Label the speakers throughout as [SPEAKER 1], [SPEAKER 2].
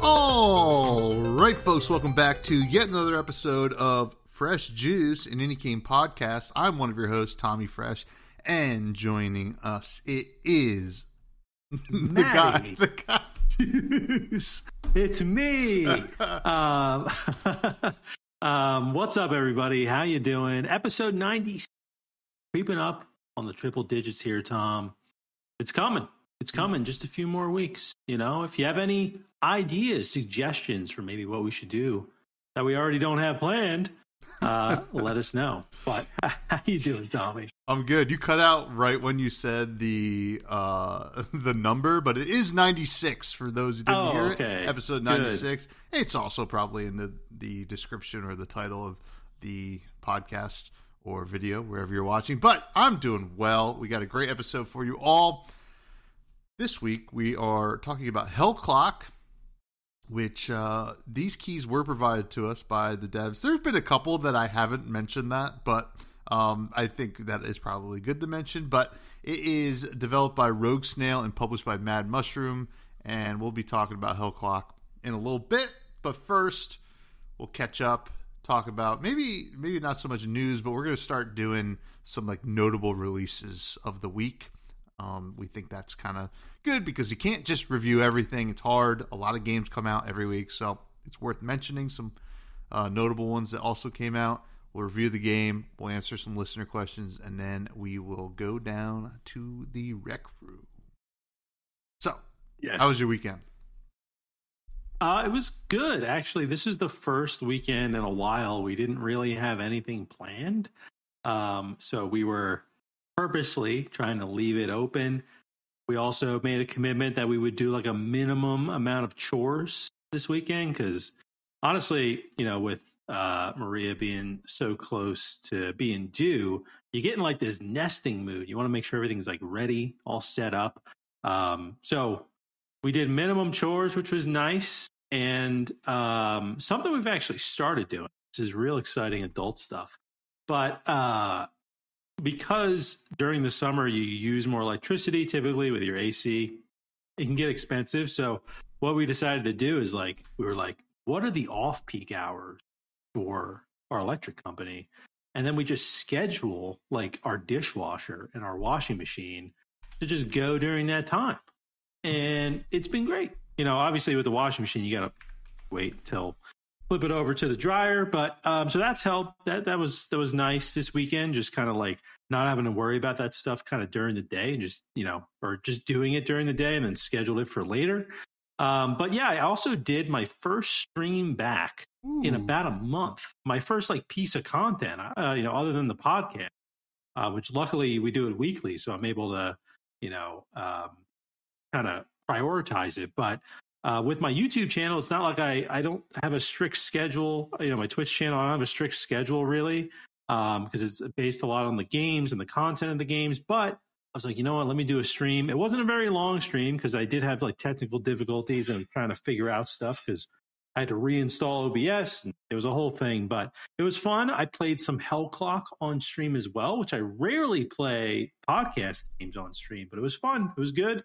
[SPEAKER 1] All right, folks, welcome back to yet another episode of Fresh Juice, an Indie Game podcast. I'm one of your hosts, Tommy Fresh, and joining us, it is the guy Juice.
[SPEAKER 2] It's me. What's up, everybody? How you doing? Episode 90, creeping up on the triple digits here, Tom. It's coming. It's coming. Just a few more weeks. You know, if you have any ideas, suggestions for maybe what we should do that we already don't have planned, let us know. But how you doing, Tommy?
[SPEAKER 1] I'm good. You cut out right when you said the number, but it is 96 for those who didn't hear it. Episode 96. Good. It's also probably in the description or the title of the podcast or video, wherever you're watching. But I'm doing well. We got a great episode for you all. This week, we are talking about Hell Clock, which these keys were provided to us by the devs. There have been a couple that I haven't mentioned that, but I think that is probably good to mention. But it is developed by Rogue Snail and published by Mad Mushroom, and we'll be talking about Hell Clock in a little bit. But first, we'll catch up, talk about maybe not so much news, but we're going to start doing some like notable releases of the week. We think that's kind of good because you can't just review everything. It's hard. A lot of games come out every week, so it's worth mentioning some notable ones that also came out. We'll review the game, we'll answer some listener questions, and then we will go down to the rec room. So, yes. How was your weekend?
[SPEAKER 2] It was good, actually. This is the first weekend in a while we didn't really have anything planned. So we were purposely trying to leave it open. We also made a commitment that we would do like a minimum amount of chores this weekend because honestly, you know, with Maria being so close to being due, you get in like this nesting mood. You want to make sure everything's like ready, all set up. So we did minimum chores, which was nice, and something we've actually started doing. This is real exciting adult stuff. But because during the summer you use more electricity typically with your AC, it can get expensive. So what we decided to do is we were like, what are the off-peak hours for our electric company? And then we just schedule like our dishwasher and our washing machine to just go during that time. And it's been great. You know, obviously with the washing machine, you got to wait till flip it over to the dryer. But so that's helped. That was nice this weekend, just kind of like not having to worry about that stuff kind of during the day and just, you know, or just doing it during the day and then schedule it for later. But yeah, I also did my first stream back in about a month. My first like piece of content, you know, other than the podcast, which luckily we do it weekly. So I'm able to, you know, kind of prioritize it. But with my YouTube channel, it's not like I don't have a strict schedule. You know, my Twitch channel, I don't have a strict schedule really, because it's based a lot on the games and the content of the games. But I was like, you know what, let me do a stream. It wasn't a very long stream because I did have like technical difficulties and trying to figure out stuff because I had to reinstall OBS. And it was a whole thing, but it was fun. I played some Hell Clock on stream as well, which I rarely play podcast games on stream, but it was fun. It was good.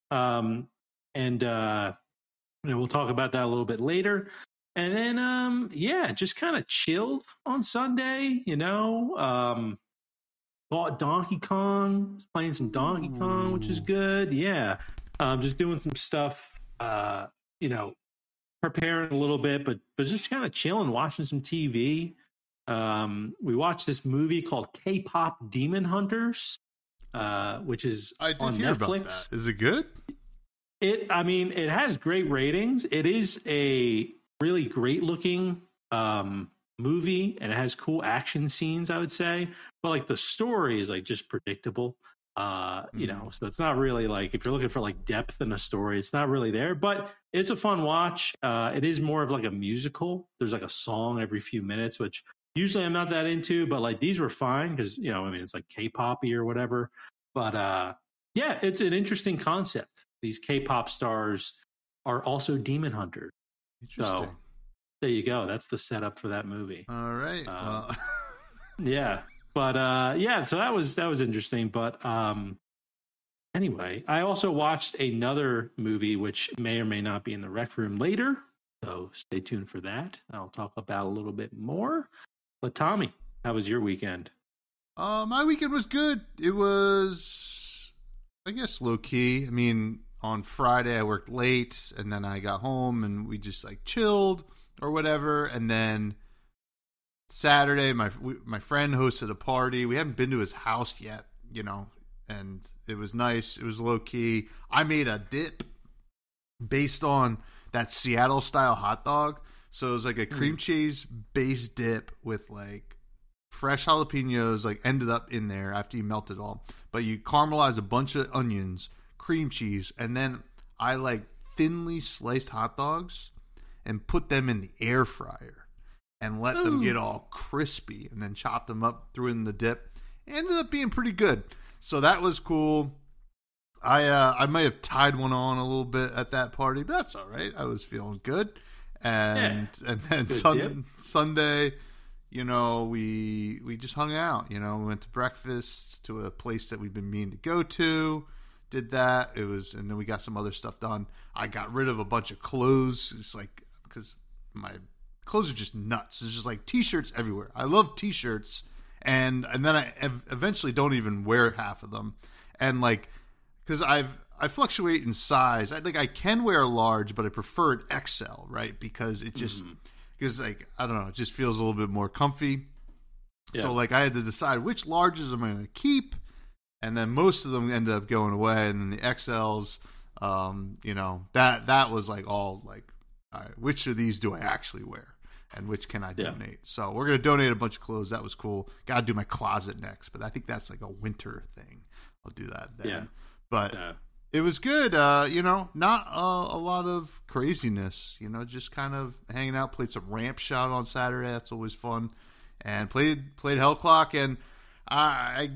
[SPEAKER 2] You know, we'll talk about that a little bit later. And then, yeah, just kind of chilled on Sunday, you know. Bought Donkey Kong, playing some Donkey Kong, which is good. Yeah, just doing some stuff, you know, preparing a little bit, but just kind of chilling, watching some TV. We watched this movie called K-Pop Demon Hunters, which is on Netflix.
[SPEAKER 1] About that. Is it good?
[SPEAKER 2] I mean, it has great ratings. It is a really great looking movie, and it has cool action scenes, I would say. But like the story is like just predictable. You know, so it's not really like if you're looking for like depth in a story, it's not really there. But it's a fun watch. It is more of like a musical. There's like a song every few minutes, which usually I'm not that into, but like these were fine because, you know, I mean, it's like K-pop-y or whatever. But yeah, it's an interesting concept. These K-pop stars are also demon hunters.
[SPEAKER 1] Interesting.
[SPEAKER 2] So there you go. That's the setup for that movie.
[SPEAKER 1] All right. Well.
[SPEAKER 2] Yeah. But yeah, so that was interesting. But anyway, I also watched another movie which may or may not be in the rec room later. So stay tuned for that. I'll talk about a little bit more. But Tommy, how was your weekend?
[SPEAKER 1] My weekend was good. It was, I guess, low key. I mean, on Friday I worked late, and then I got home and we just like chilled or whatever. And then Saturday, my friend hosted a party. We haven't been to his house yet, and it was nice. It was low key. I made a dip based on that Seattle style hot dog. So it was like a cream cheese based dip with like fresh jalapenos, like ended up in there after you melt it all. But you caramelize a bunch of onions, cream cheese, and then I like thinly sliced hot dogs and put them in the air fryer and let them get all crispy, and then chopped them up, threw in the dip. It ended up being pretty good. So that was cool. I might have tied one on a little bit at that party, but that's all right. I was feeling good. And then Sunday, we just hung out. We went to breakfast to a place that we've been meaning to go to. Did that. And then we got some other stuff done. I got rid of a bunch of clothes. It's like, because my clothes are just nuts. There's just like t-shirts everywhere. I love t-shirts, and then I eventually don't even wear half of them. And like, because I fluctuate in size. I can wear a large, but I prefer an XL, right? Because it just because like, I don't know, it just feels a little bit more comfy. Yeah. So like I had to decide which larges am I going to keep, and then most of them ended up going away, and then the XLs, that was like all like, all right, which of these do I actually wear? And which can I donate? Yeah. So we're going to donate a bunch of clothes. That was cool. Got to do my closet next, but I think that's like a winter thing. I'll do that then. Yeah. But it was good. Not a lot of craziness. Just kind of hanging out. Played some ramp shot on Saturday. That's always fun. And played Hell Clock. And I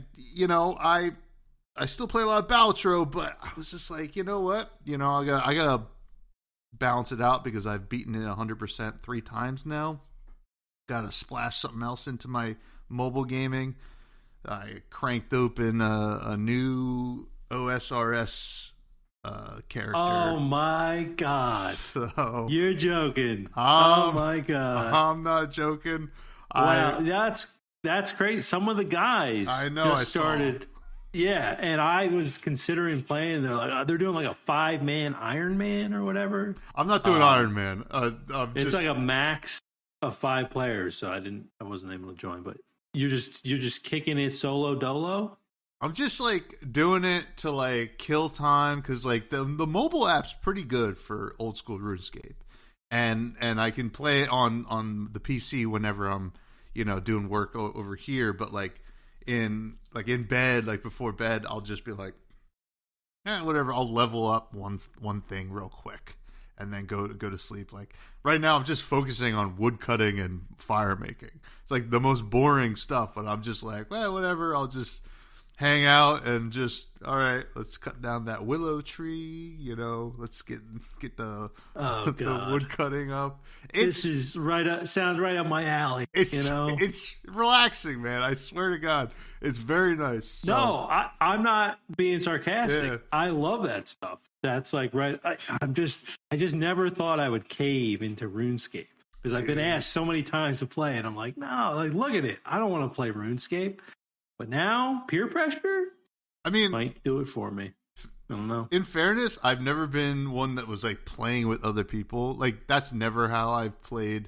[SPEAKER 1] still play a lot of Balatro, but I was just like, you know what? I gotta balance it out because I've beaten it 100% 3 times now. Gotta splash something else into my mobile gaming. I cranked open a new OSRS character.
[SPEAKER 2] Oh my god!
[SPEAKER 1] So,
[SPEAKER 2] you're joking. Oh my god!
[SPEAKER 1] I'm not joking.
[SPEAKER 2] Wow, that's great. Some of the guys
[SPEAKER 1] I know
[SPEAKER 2] just started. Yeah, and I was considering playing. They're like, they're doing like a 5-man Iron Man or whatever.
[SPEAKER 1] I'm not doing Iron Man.
[SPEAKER 2] It's like a max of 5 players, so I wasn't able to join. But you're just kicking it solo dolo.
[SPEAKER 1] I'm just like doing it to like kill time because like the mobile app's pretty good for old school RuneScape, and I can play it on the PC whenever I'm doing work over here. But like in bed, like before bed, I'll just be like, whatever. I'll level up one thing real quick and then go to sleep. Like right now, I'm just focusing on wood cutting and fire making. It's like the most boring stuff, but I'm just like, well, whatever. I'll just hang out and just, all right, let's cut down that willow tree, let's get the the wood cutting up.
[SPEAKER 2] This is sounds right up my alley.
[SPEAKER 1] It's relaxing, man. I swear to God, it's very nice. So,
[SPEAKER 2] no, I'm not being sarcastic. Yeah. I love that stuff. That's like right. I just never thought I would cave into RuneScape because I've been asked so many times to play, and I'm like, no, like look at it. I don't want to play RuneScape. But now, peer pressure, might do it for me. I don't know.
[SPEAKER 1] In fairness, I've never been one that was like playing with other people. Like that's never how I've played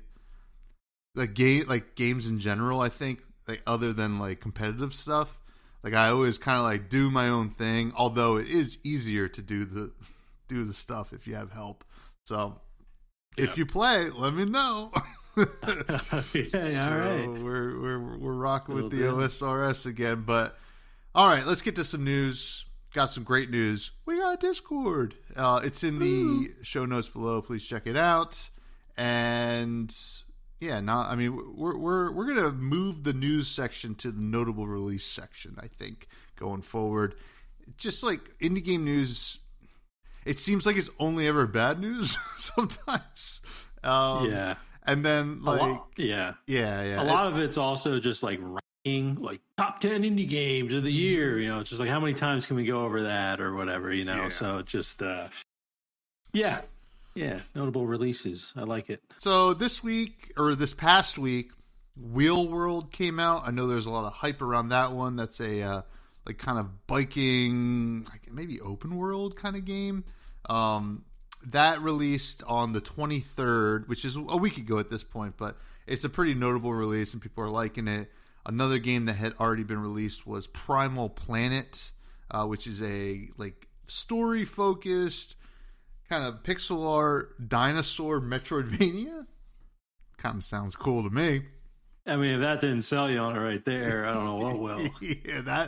[SPEAKER 1] games in general. I think like other than like competitive stuff, like I always kind of like do my own thing. Although it is easier to do the stuff if you have help. So if you play, let me know.
[SPEAKER 2] Yeah, all right.
[SPEAKER 1] We're rocking with the OSRS again, but all right, let's get to some news. Got some great news. We got a Discord. It's in the show notes below. Please check it out. And yeah, we're gonna move the news section to the notable release section. I think going forward, just like indie game news, it seems like it's only ever bad news sometimes.
[SPEAKER 2] Yeah.
[SPEAKER 1] And then, like,
[SPEAKER 2] a lot of it's also just like ranking, like top 10 indie games of the year. It's just like how many times can we go over that or whatever. So just, Yeah, notable releases. I like it.
[SPEAKER 1] So this past week, Wheel World came out. I know there's a lot of hype around that one. That's a like kind of biking, maybe open world kind of game. That released on the 23rd, which is a week ago at this point, but it's a pretty notable release and people are liking it. Another game that had already been released was Primal Planet, which is a like story-focused kind of pixel art dinosaur Metroidvania. Kind of sounds cool to me.
[SPEAKER 2] I mean, if that didn't sell you on it right there, I don't know what will.
[SPEAKER 1] Yeah,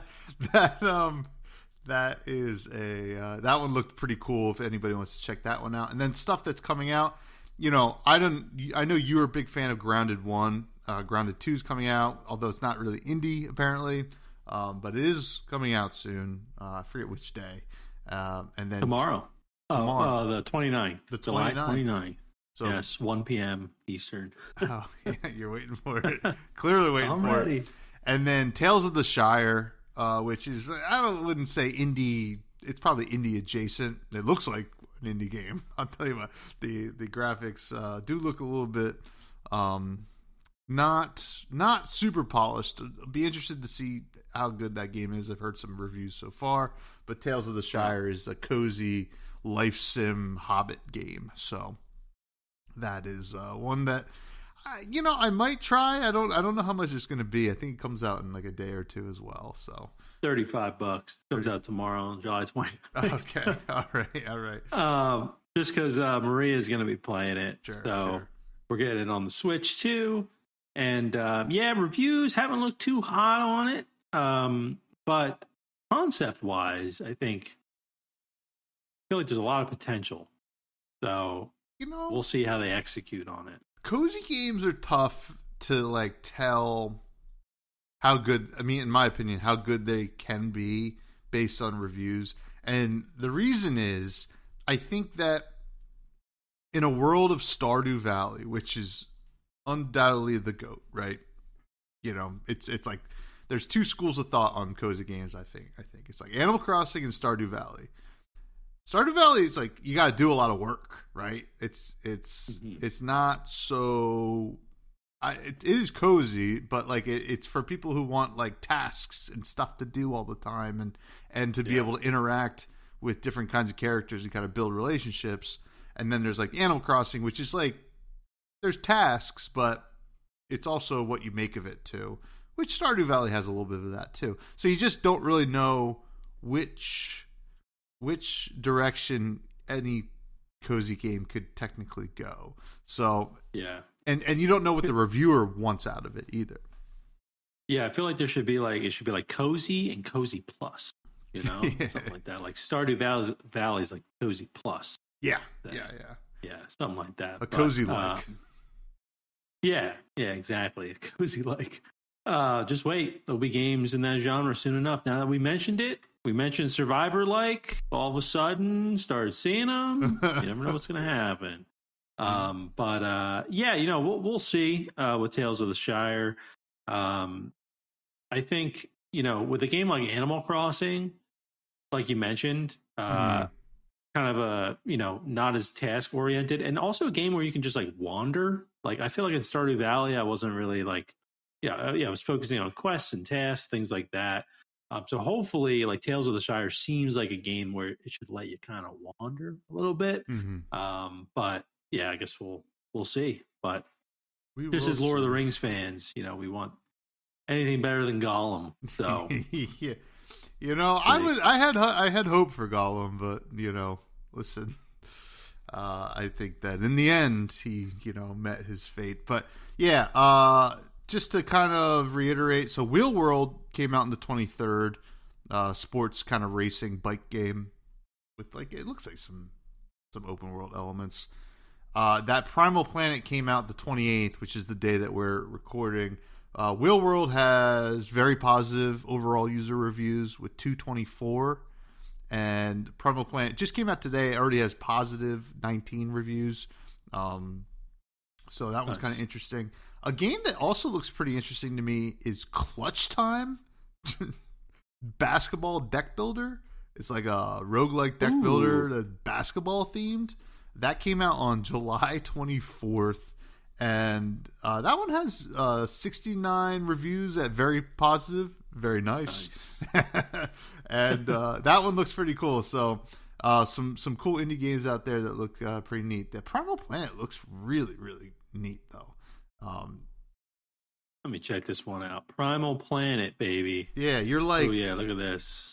[SPEAKER 1] that is a that one looked pretty cool. If anybody wants to check that one out, and then stuff that's coming out. You know, I know you were a big fan of Grounded 1. Grounded 2 is coming out, although it's not really indie apparently, but it is coming out soon. I forget which day. And then
[SPEAKER 2] tomorrow. The 29th.
[SPEAKER 1] July
[SPEAKER 2] 29th. So, yes, 1 p.m. Eastern.
[SPEAKER 1] Oh, yeah, you're waiting for it. Clearly waiting
[SPEAKER 2] I'm
[SPEAKER 1] for
[SPEAKER 2] ready.
[SPEAKER 1] it. And then Tales of the Shire, which is, wouldn't say indie. It's probably indie adjacent. It looks like an indie game. I'll tell you what, the graphics do look a little bit not super polished. I'll be interested to see how good that game is. I've heard some reviews so far. But Tales of the Shire is a cozy life sim Hobbit game. So that is one that I might try. I don't know how much it's going to be. I think it comes out in like a day or two as well. So
[SPEAKER 2] $35 comes out tomorrow on July 20th.
[SPEAKER 1] Okay, all right.
[SPEAKER 2] Just because Maria is going to be playing it,
[SPEAKER 1] sure.
[SPEAKER 2] We're getting it on the Switch too. And reviews haven't looked too hot on it, but concept wise, I feel like there's a lot of potential. So we'll see how they execute on it.
[SPEAKER 1] Cozy games are tough to like tell how good, in my opinion, how good they can be based on reviews. And the reason is, I think that in a world of Stardew Valley, which is undoubtedly the GOAT, right? It's like there's two schools of thought on cozy games, I think. It's like Animal Crossing and Stardew Valley. Stardew Valley is like you got to do a lot of work, right? It's not so. It is cozy, but like it's for people who want like tasks and stuff to do all the time, and to be able to interact with different kinds of characters and kind of build relationships. And then there's like Animal Crossing, which is like there's tasks, but it's also what you make of it too. Which Stardew Valley has a little bit of that too. So you just don't really know which direction any cozy game could technically go. So
[SPEAKER 2] yeah,
[SPEAKER 1] and you don't know what the reviewer wants out of it either.
[SPEAKER 2] Yeah, I feel like it should be like cozy and cozy plus, something like that. Like Stardew Valley is like cozy plus.
[SPEAKER 1] Yeah,
[SPEAKER 2] something like that.
[SPEAKER 1] A cozy like.
[SPEAKER 2] Yeah, exactly. A cozy like. Just wait, there'll be games in that genre soon enough. Now that we mentioned it. We mentioned Survivor like, all of a sudden started seeing them. You never know what's going to happen. We'll see with Tales of the Shire. I think, with a game like Animal Crossing, like you mentioned, kind of a, not as task oriented, and also a game where you can just like wander. Like I feel like in Stardew Valley, I wasn't really like, I was focusing on quests and tasks, things like that. So hopefully, like Tales of the Shire seems like a game where it should let you kind of wander a little bit. But yeah, I guess we'll see. But just as Lord of the Rings fans, we want anything better than Gollum. So
[SPEAKER 1] yeah, I had hope for Gollum, but listen, I think that in the end he met his fate. But yeah, just to kind of reiterate, so Wheel World came out on the 23rd, sports kind of racing bike game with like it looks like some open world elements. That Primal Planet came out the 28th, which is the day that we're recording. Wheel World has very positive overall user reviews with 224, and Primal Planet just came out today. It already has positive 19 reviews. So that one's kind of interesting. A game that also looks pretty interesting to me is Clutch Time. Basketball deck builder. It's like a roguelike deck builder that's basketball themed. That came out on July 24th. And that one has 69 reviews at very positive. Very nice. And that one looks pretty cool. So some cool indie games out there that look pretty neat. The Primal Planet looks really, really neat, though.
[SPEAKER 2] Let me check this one out. Primal Planet, baby.
[SPEAKER 1] Yeah, you're like...
[SPEAKER 2] Oh, yeah, look at this.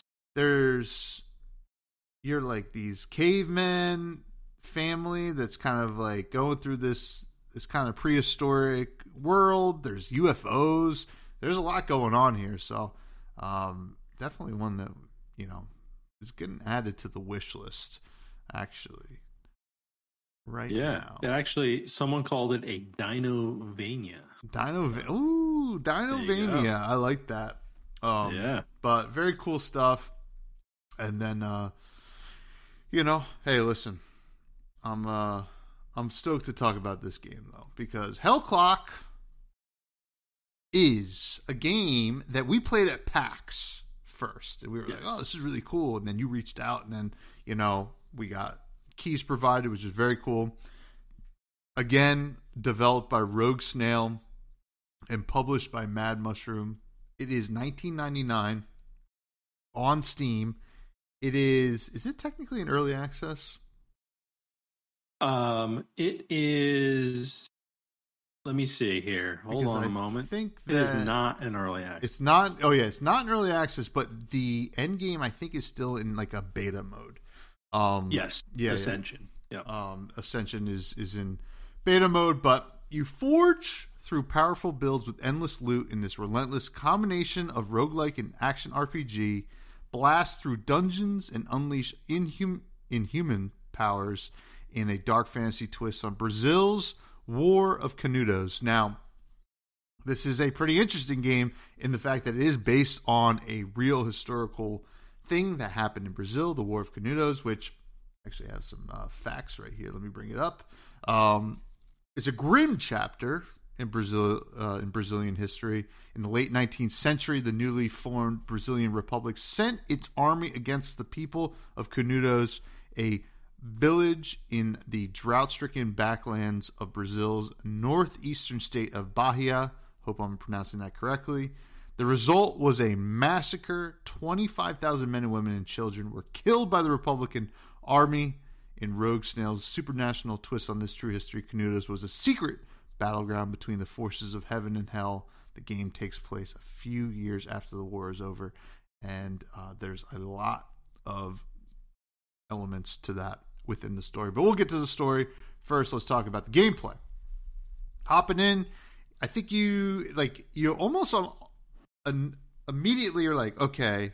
[SPEAKER 1] You're like these cavemen family that's kind of like going through this kind of prehistoric world. There's UFOs. There's a lot going on here. So definitely one that, is getting added to the wish list, actually. Right now.
[SPEAKER 2] Yeah, actually, someone called it a Dinovania.
[SPEAKER 1] Ooh, Dinovania. I like that.
[SPEAKER 2] Yeah.
[SPEAKER 1] But very cool stuff. And then, hey, listen. I'm stoked to talk about this game, though, because Hellclock is a game that we played at PAX first. And we were like, oh, this is really cool. And then you reached out, and then, we got keys provided, which is very cool. Again, developed by Rogue Snail and published by Mad Mushroom. It is $19.99 on Steam. Is it technically an early access?
[SPEAKER 2] It is. Let me see here. Hold on a moment. It is not an early access.
[SPEAKER 1] It's not. Oh yeah, it's not an early access, but the end game I think is still in like a beta mode.
[SPEAKER 2] Yes. Yeah. Ascension. Yeah.
[SPEAKER 1] Ascension is in beta mode, but you forge through powerful builds with endless loot in this relentless combination of roguelike and action RPG. Blast through dungeons and unleash inhuman powers in a dark fantasy twist on Brazil's War of Canudos. Now, this is a pretty interesting game in the fact that it is based on a real historical thing that happened in Brazil, the War of Canudos, which actually have some facts right here. Let me bring it up. It's a grim chapter in Brazil, in Brazilian history. In the late 19th century, the newly formed Brazilian Republic sent its army against the people of Canudos, a village in the drought-stricken backlands of Brazil's northeastern state of Bahia. Hope I'm pronouncing that correctly. The result was a massacre. 25,000 men and women and children were killed by the Republican army. In Rogue Snail's supernational twist on this true history, Canudos was a secret battleground between the forces of heaven and hell. The game takes place a few years after the war is over, and there's a lot of elements to that within the story. But we'll get to the story. First, let's talk about the gameplay. Hopping in, I think you almost immediately are like, okay,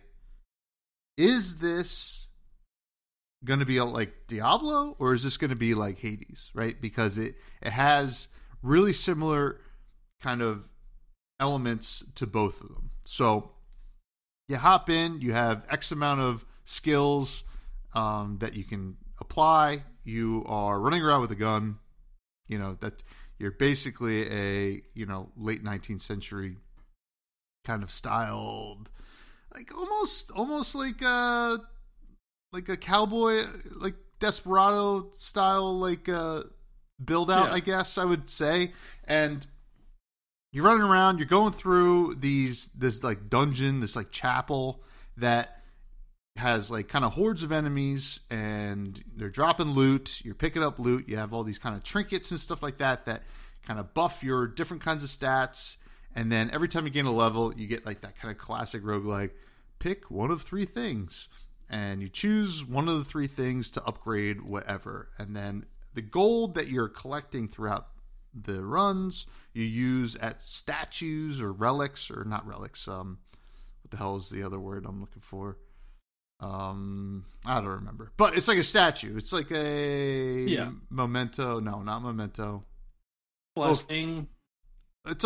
[SPEAKER 1] is this going to be like Diablo, or is this going to be like Hades, right? Because it has really similar kind of elements to both of them. So you hop in, you have X amount of skills that you can apply. You are running around with a gun. That you're basically a late 19th century kind of styled, like almost like a cowboy, like Desperado style, like build out, I guess I would say. And you're running around, you're going through this like dungeon, this like chapel that has like kind of hordes of enemies, and they're dropping loot. You're picking up loot. You have all these kind of trinkets and stuff like that kind of buff your different kinds of stats. And then every time you gain a level, you get like that kind of classic roguelike, pick one of three things. And you choose one of the three things to upgrade whatever. And then the gold that you're collecting throughout the runs, you use at statues or relics, or not relics. What the hell is the other word I'm looking for? I don't remember. But it's like a statue. It's like a memento. No, not memento.
[SPEAKER 2] Blessing.
[SPEAKER 1] It's a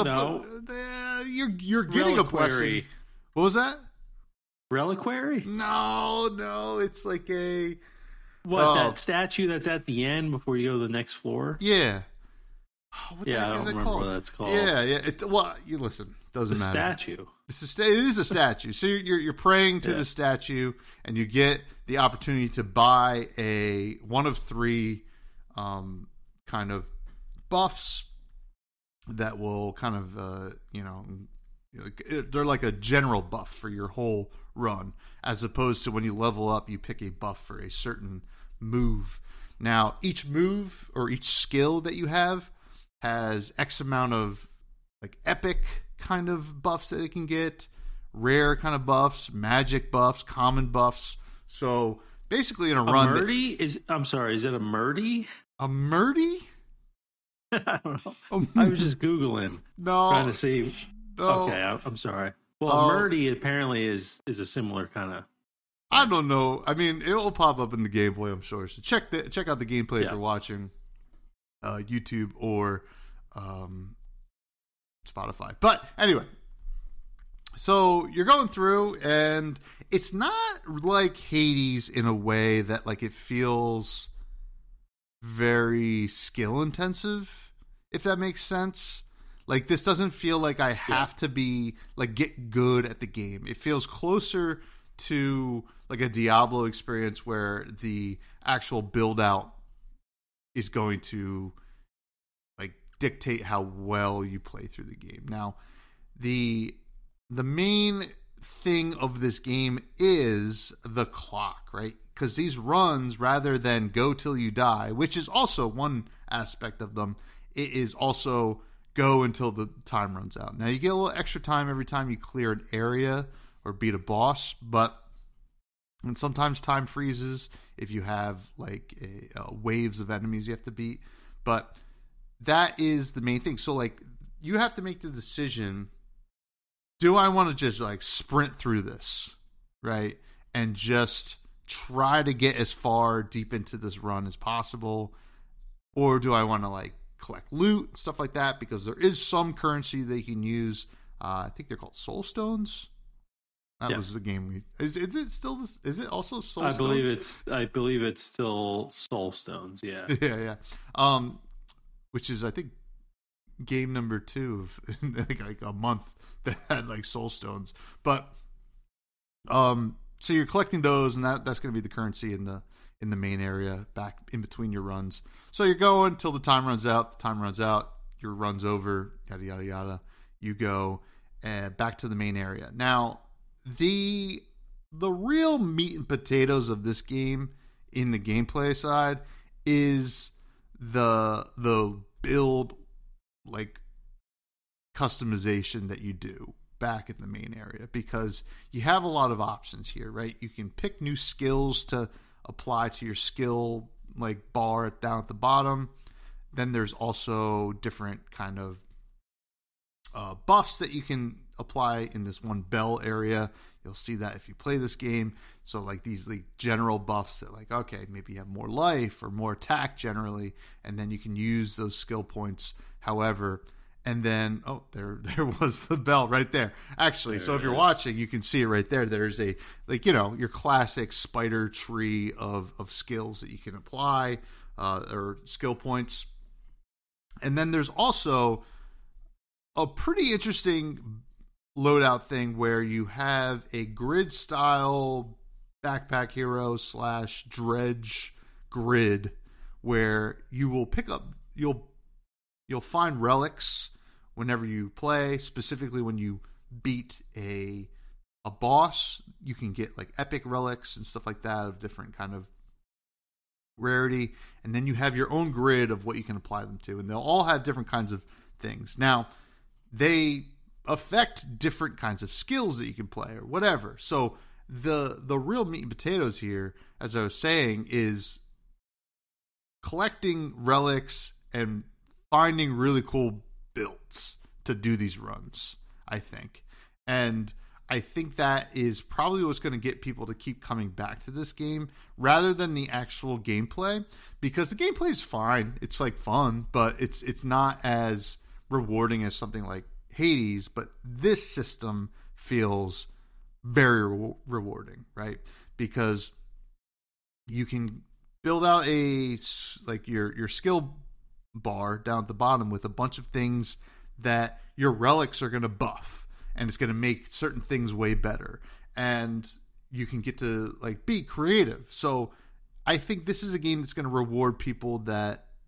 [SPEAKER 1] you're getting a blessing. What was that?
[SPEAKER 2] Reliquary?
[SPEAKER 1] No, it's like a
[SPEAKER 2] that statue that's at the end before you go to the next floor?
[SPEAKER 1] Yeah.
[SPEAKER 2] I don't remember what that's called.
[SPEAKER 1] Yeah. You listen. Doesn't matter.
[SPEAKER 2] Statue.
[SPEAKER 1] It is a statue. So you're praying to the statue, and you get the opportunity to buy one of three kind of buffs that will kind of, they're like a general buff for your whole run, as opposed to when you level up, you pick a buff for a certain move. Now, each move or each skill that you have has X amount of like epic kind of buffs that it can get, rare kind of buffs, magic buffs, common buffs. So basically in a run...
[SPEAKER 2] is it a Murdy?
[SPEAKER 1] A Murdy?
[SPEAKER 2] I don't know. I was just Googling.
[SPEAKER 1] No.
[SPEAKER 2] Trying to see.
[SPEAKER 1] No.
[SPEAKER 2] Okay, I'm sorry. Well, Murdy apparently is a similar kind of...
[SPEAKER 1] I don't know. I mean, it will pop up in the gameplay, I'm sure. So check out the gameplay if you're watching YouTube or Spotify. But anyway, so you're going through, and it's not like Hades in a way that like it feels very skill intensive, if that makes sense. Like, this doesn't feel like I have to be like get good at the game. It feels closer to like a Diablo experience where the actual build out is going to like dictate how well you play through the game. Now, the main thing of this game is the clock, right? Because these runs, rather than go till you die, which is also one aspect of them, it is also go until the time runs out. Now, you get a little extra time every time you clear an area or beat a boss, and sometimes time freezes if you have like waves of enemies you have to beat. But that is the main thing. So like you have to make the decision, do I want to just like sprint through this, right? And just try to get as far deep into this run as possible? Or do I want to like collect loot, stuff like that? Because there is some currency they can use. I think they're called soul stones. That was the game is it still this? Is it also soul stones?
[SPEAKER 2] I believe it's still soul stones. Yeah.
[SPEAKER 1] Yeah. Which is I think game number 2 of like a month that had like soul stones. But so you're collecting those, and that's going to be the currency in the main area back in between your runs. So you're going till the time runs out. The time runs out, your run's over, yada yada yada. You go back to the main area. Now, the real meat and potatoes of this game in the gameplay side is the build like customization that you do back in the main area, because you have a lot of options here, right? You can pick new skills to apply to your skill like bar down at the bottom. Then there's also different kind of buffs that you can apply in this one bell area. You'll see that if you play this game. So like these like general buffs that like, okay, maybe you have more life or more attack generally, and then you can use those skill points however. And then, there was the bell right there. Actually, so if you're watching, you can see it right there. There's a, like, your classic spider tree of skills that you can apply, or skill points. And then there's also a pretty interesting loadout thing where you have a grid-style backpack hero / dredge grid where you will pick up, you'll find relics whenever you play, specifically when you beat a boss. You can get like epic relics and stuff like that of different kind of rarity, and then you have your own grid of what you can apply them to, and they'll all have different kinds of things. Now, they affect different kinds of skills that you can play or whatever. So the real meat and potatoes here, as I was saying, is collecting relics and finding really cool builds to do these runs, I think. And I think that is probably what's going to get people to keep coming back to this game rather than the actual gameplay, because the gameplay is fine. It's like fun, but it's not as rewarding as something like Hades. But this system feels very rewarding, right? Because you can build out your skill bar down at the bottom with a bunch of things that your relics are going to buff, and it's going to make certain things way better, and you can get to like be creative. So I think this is a game that's going to reward people that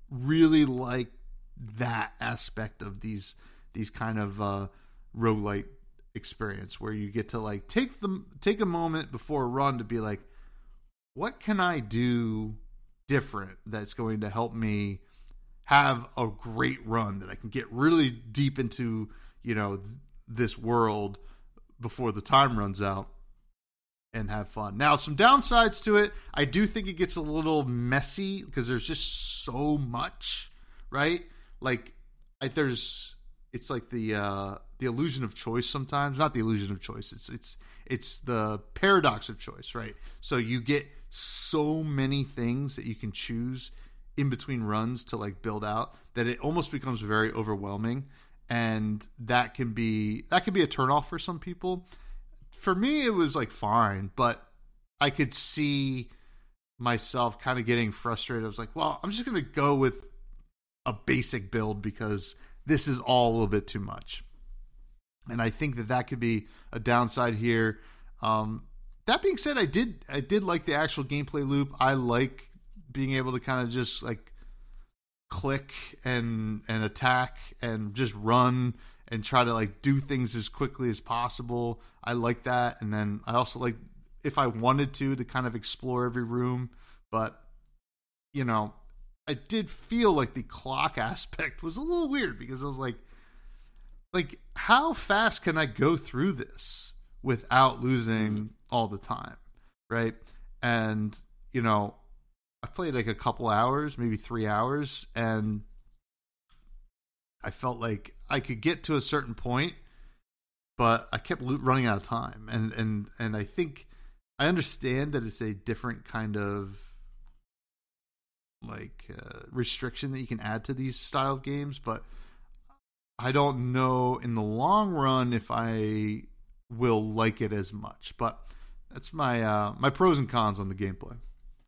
[SPEAKER 1] really like that aspect of these kind of roguelite experience where you get to like take a moment before a run to be like, what can I do different that's going to help me have a great run that I can get really deep into, this world before the time runs out and have fun. Now, some downsides to it. I do think it gets a little messy because there's just so much, right? Like, it's like the illusion of choice sometimes. Not the illusion of choice. It's the paradox of choice, right? So you get so many things that you can choose in between runs to like build out that it almost becomes very overwhelming, and that can be a turnoff for some people. For me, it was like fine, but I could see myself kind of getting frustrated. I was like, well, I'm just going to go with a basic build because this is all a little bit too much. And I think that could be a downside here. That being said, I did like the actual gameplay loop. I like being able to kind of just like click and attack and just run and try to like do things as quickly as possible. I like that. And then I also like, if I wanted to kind of explore every room, but I did feel like the clock aspect was a little weird because I was like how fast can I go through this without losing all the time, right? And I played like a couple hours, maybe 3 hours, and I felt like I could get to a certain point, but I kept running out of time. And I think I understand that it's a different kind of like restriction that you can add to these style of games, but I don't know in the long run if I will like it as much. But that's my my pros and cons on the gameplay.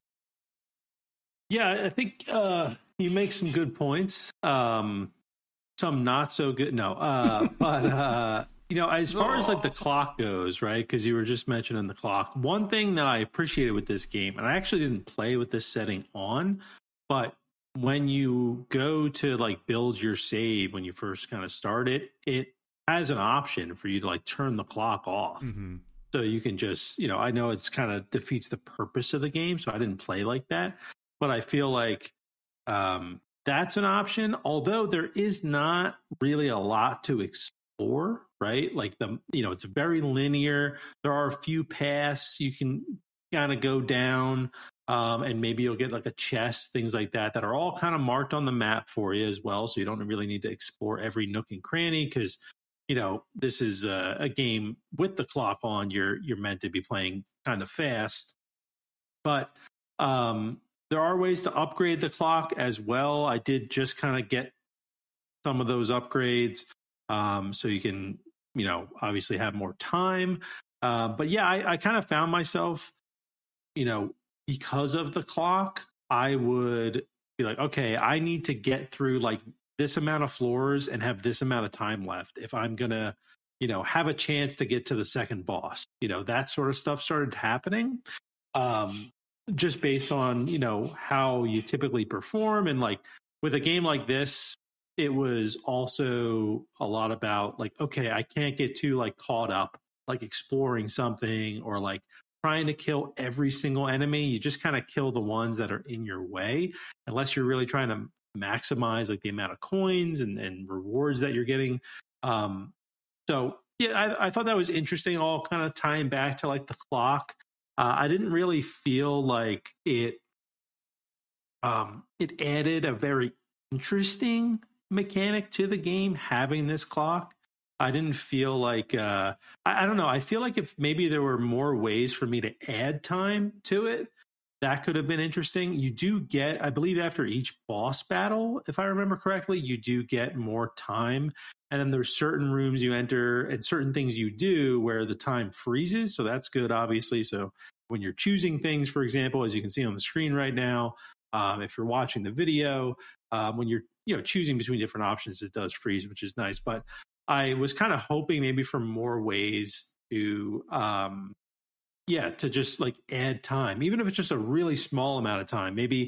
[SPEAKER 2] Yeah, I think you make some good points. Some not so good. No, but as far as like the clock goes, right? Because you were just mentioning the clock. One thing that I appreciated with this game, and I actually didn't play with this setting on, but when you go to like build your save when you first kind of start it, it has an option for you to like turn the clock off. Mm-hmm. So you can just, I know it's kind of defeats the purpose of the game, so I didn't play like that. But I feel like that's an option, although there is not really a lot to explore, right? Like it's very linear. There are a few paths you can kind of go down, and maybe you'll get like a chest, things like that are all kind of marked on the map for you as well. So you don't really need to explore every nook and cranny because, this is a game with the clock on. You're meant to be playing kind of fast, but there are ways to upgrade the clock as well. I did just kind of get some of those upgrades, so you can, obviously have more time. But yeah, I kind of found myself, because of the clock, I would be like, okay, I need to get through like this amount of floors and have this amount of time left if I'm going to, have a chance to get to the second boss. That sort of stuff started happening. Just based on, how you typically perform. And like with a game like this, it was also a lot about like, okay, I can't get too like caught up, like exploring something or like trying to kill every single enemy. You just kind of kill the ones that are in your way, unless you're really trying to maximize like the amount of coins and rewards that you're getting. So yeah, I thought that was interesting, all kind of tying back to like the clock. I didn't really feel like it added a very interesting mechanic to the game, having this clock. I didn't feel like I don't know. I feel like if maybe there were more ways for me to add time to it, that could have been interesting. You do get, I believe, after each boss battle, if I remember correctly, you do get more time. And then there's certain rooms you enter and certain things you do where the time freezes. So that's good, obviously. So when you're choosing things, for example, as you can see on the screen right now, if you're watching the video, when you're choosing between different options, it does freeze, which is nice. But I was kind of hoping maybe for more ways to to just like add time, even if it's just a really small amount of time. Maybe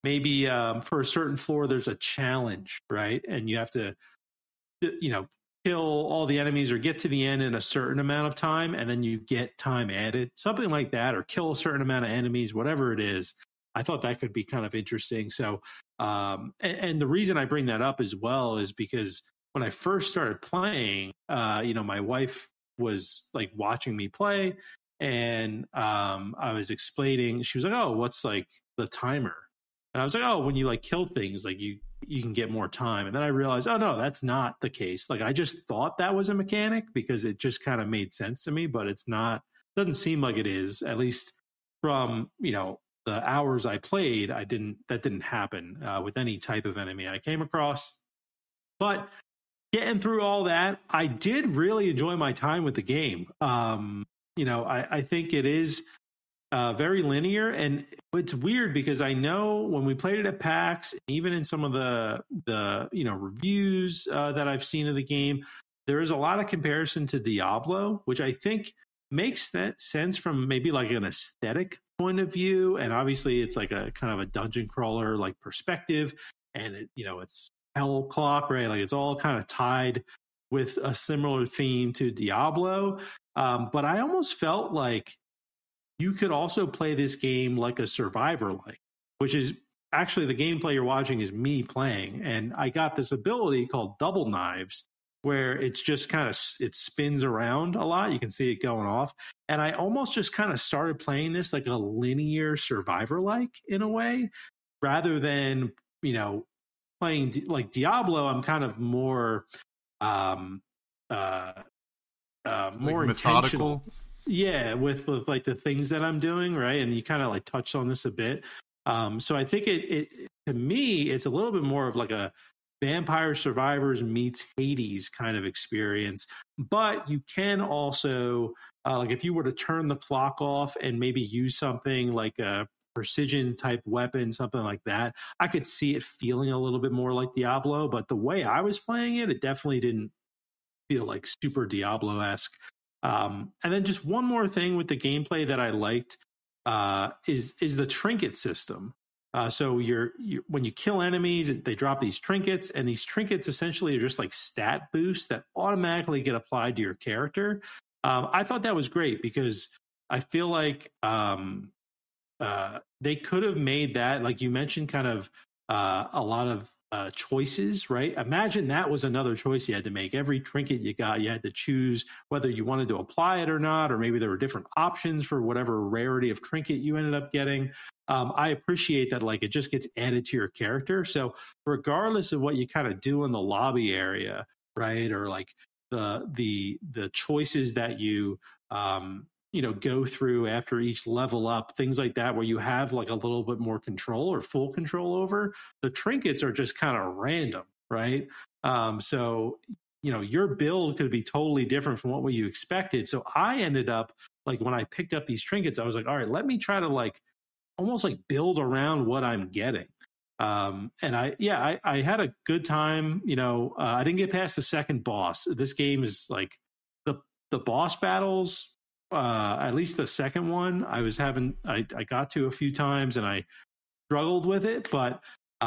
[SPEAKER 2] maybe for a certain floor there's a challenge, right? And you have to, kill all the enemies or get to the end in a certain amount of time, and then you get time added, something like that, or kill a certain amount of enemies, whatever it is. I thought that could be kind of interesting. So, and the reason I bring that up as well is because when I first started playing, my wife was like watching me play, and I was explaining. She was like, "Oh, what's like the timer?" And I was like, "Oh, when you like kill things, like you can get more time." And then I realized, oh no, that's not the case. Like I just thought that was a mechanic because it just kind of made sense to me, but it's not. Doesn't seem like it is. At least from the hours I played, that didn't happen with any type of enemy I came across. But getting through all that, I did really enjoy my time with the game. I think it is very linear, and it's weird because I know when we played it at PAX, even in some of the reviews that I've seen of the game, there is a lot of comparison to Diablo, which I think makes that sense from maybe like an aesthetic point of view. And obviously it's like a kind of a dungeon crawler like perspective, and it's Hell Clock, right? Like it's all kind of tied with a similar theme to Diablo. But I almost felt like you could also play this game like a survivor, which is actually the gameplay you're watching is me playing. And I got this ability called Double Knives, where it's just kind of, it spins around a lot. You can see it going off. And I almost just kind of started playing this like a linear survivor in a way, rather than, playing like Diablo. I'm kind of more, more
[SPEAKER 1] methodical.
[SPEAKER 2] Yeah, with like the things that I'm doing, right? And you kind of like touched on this a bit. So I think it to me, it's a little bit more of like a Vampire Survivors meets Hades kind of experience. But you can also, like if you were to turn the clock off and maybe use something like a precision type weapon, something like that, I could see it feeling a little bit more like Diablo. But the way I was playing it, it definitely didn't feel like super Diablo-esque. And then just one more thing with the gameplay that I liked is the trinket system. So you're when you kill enemies, they drop these trinkets, and these trinkets essentially are just like stat boosts that automatically get applied to your character. I thought that was great because I feel like they could have made that, like you mentioned, kind of a lot of choices, right? Imagine that was another choice you had to make. Every trinket you got, you had to choose whether you wanted to apply it or not, or maybe there were different options for whatever rarity of trinket you ended up getting. I appreciate that, like, it just gets added to your character. So regardless of what you kind of do in the lobby area, right, or like the choices that you go through after each level up, things like that, where you have like a little bit more control or full control over, the trinkets are just kind of random, right? So your build could be totally different from what you expected. So I ended up, like, when I picked up these trinkets, I was like, all right, let me try to like almost like build around what I'm getting. And I had a good time. I didn't get past the second boss. This game is like the boss battles, at least the second one, I got to a few times and I struggled with it, but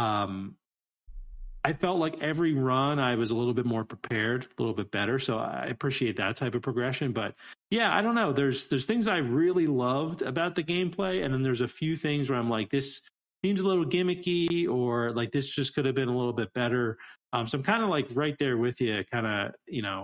[SPEAKER 2] I felt like every run I was a little bit more prepared, a little bit better. So I appreciate that type of progression. But yeah, I don't know. There's things I really loved about the gameplay, and then there's a few things where I'm like, this seems a little gimmicky, or like this just could have been a little bit better. So I'm kind of like right there with you, kind of,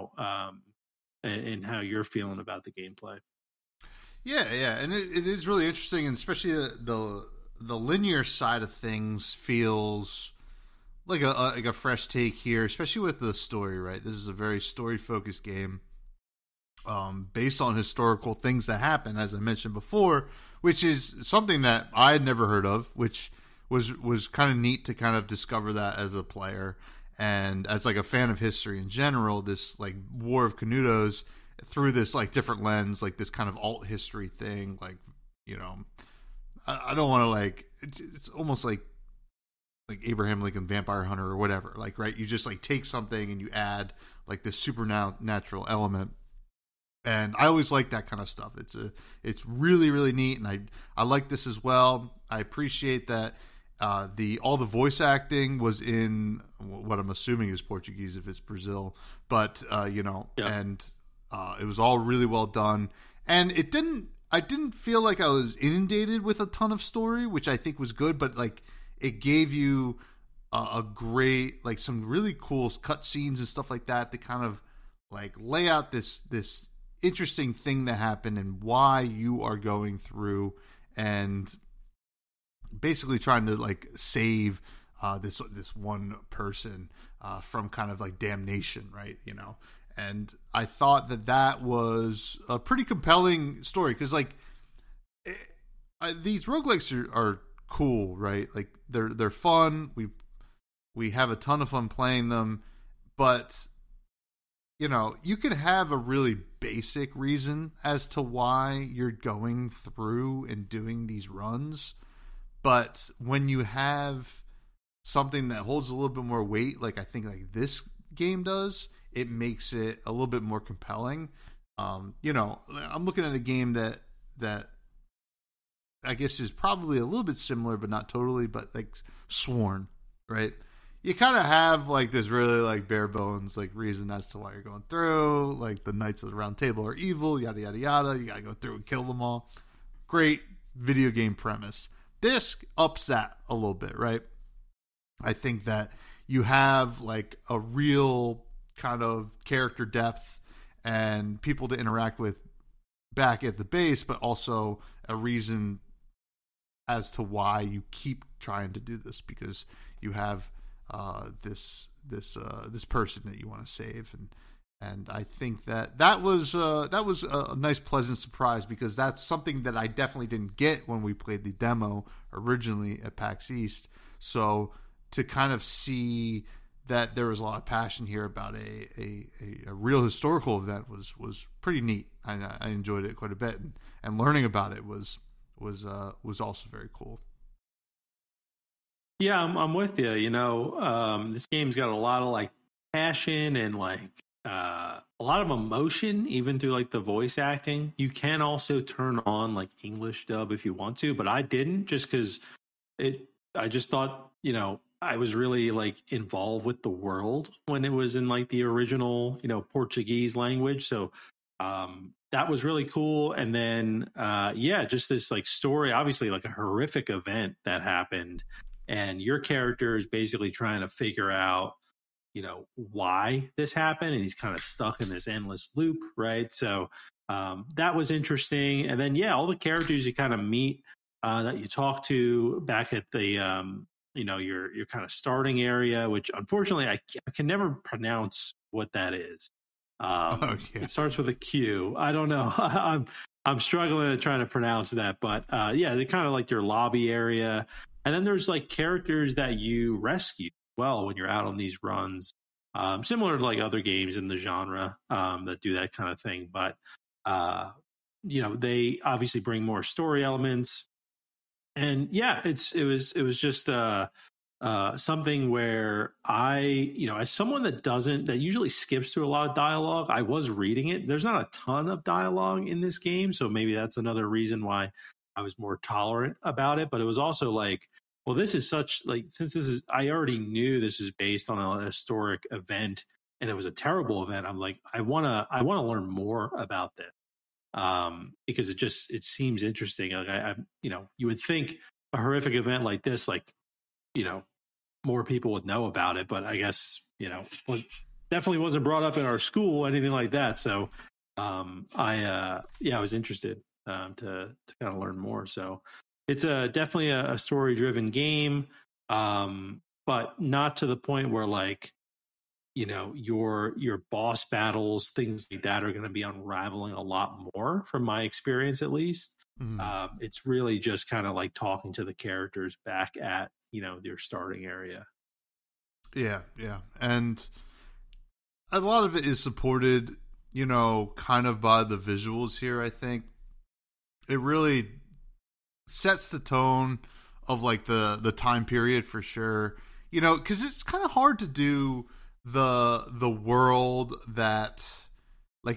[SPEAKER 2] and how you're feeling about the gameplay.
[SPEAKER 1] Yeah, and it is really interesting, and especially the linear side of things feels like a fresh take here, especially with the story. Right, this is a very story focused game, based on historical things that happen, as I mentioned before, which is something that I had never heard of, which was kind of neat to kind of discover that as a player. And as like a fan of history in general, this like War of Canudos through this like different lens, like this kind of alt history thing, like, I don't want to like, it's almost like Abraham Lincoln Vampire Hunter or whatever, like, right? You just like take something and you add like this supernatural element. And I always like that kind of stuff. It's really, really neat. And I like this as well. I appreciate that All the voice acting was in what I'm assuming is Portuguese if it's Brazil, but and it was all really well done. And I didn't feel like I was inundated with a ton of story, which I think was good, but like it gave you a great, like some really cool cutscenes and stuff like that to kind of like lay out this interesting thing that happened and why you are going through and basically trying to like save this one person from kind of like damnation, right? And I thought that was a pretty compelling story because like these roguelikes are cool, right? Like they're fun. We have a ton of fun playing them, but you can have a really basic reason as to why you're going through and doing these runs. But when you have something that holds a little bit more weight, like I think like this game does, it makes it a little bit more compelling. I'm looking at a game that I guess is probably a little bit similar, but not totally, but like Sworn, right? You kind of have like this really like bare bones like reason as to why you're going through. Like the Knights of the Round Table are evil, yada yada yada. You gotta go through and kill them all. Great video game premise. This ups that a little bit, right? I think that you have like a real kind of character depth and people to interact with back at the base, but also a reason as to why you keep trying to do this, because you have this person that you want to save, and I think that was a nice pleasant surprise, because that's something that I definitely didn't get when we played the demo originally at PAX East. So to kind of see that there was a lot of passion here about a real historical event was pretty neat. I enjoyed it quite a bit, and learning about it was also very cool.
[SPEAKER 2] Yeah, I'm with you. This game's got a lot of like passion and like a lot of emotion, even through like the voice acting. You can also turn on like English dub if you want to, but I didn't, just because I just thought, I was really like involved with the world when it was in like the original, Portuguese language. So that was really cool. And then, just this like story, obviously like a horrific event that happened, and your character is basically trying to figure out, why this happened. And he's kind of stuck in this endless loop. Right. So that was interesting. And then, all the characters you kind of meet that you talk to back at the, your kind of starting area, which unfortunately I can never pronounce what that is. It starts with a Q. I don't know. I'm struggling at trying to pronounce that, but they're kind of like your lobby area. And then there's like characters that you rescue when you're out on these runs, similar to like other games in the genre that do that kind of thing. But they obviously bring more story elements, and it was just something where I, as someone that usually skips through a lot of dialogue, I was reading it. There's not a ton of dialogue in this game, so maybe that's another reason why I was more tolerant about it. But it was also like, well, this is such like, since I already knew this is based on a historic event and it was a terrible event. I'm like, I want to learn more about this because it seems interesting. Like I you would think a horrific event like this, like, more people would know about it, but I guess, definitely wasn't brought up in our school, anything like that. So I was interested to kind of learn more. So it's definitely a story driven game, but not to the point where like, your boss battles, things like that are going to be unraveling a lot more from my experience, at least. Mm-hmm. It's really just kind of like talking to the characters back at, their starting area.
[SPEAKER 1] Yeah. And a lot of it is supported, kind of by the visuals here, I think. It really sets the tone of like the time period for sure. Because it's kind of hard to do the world that like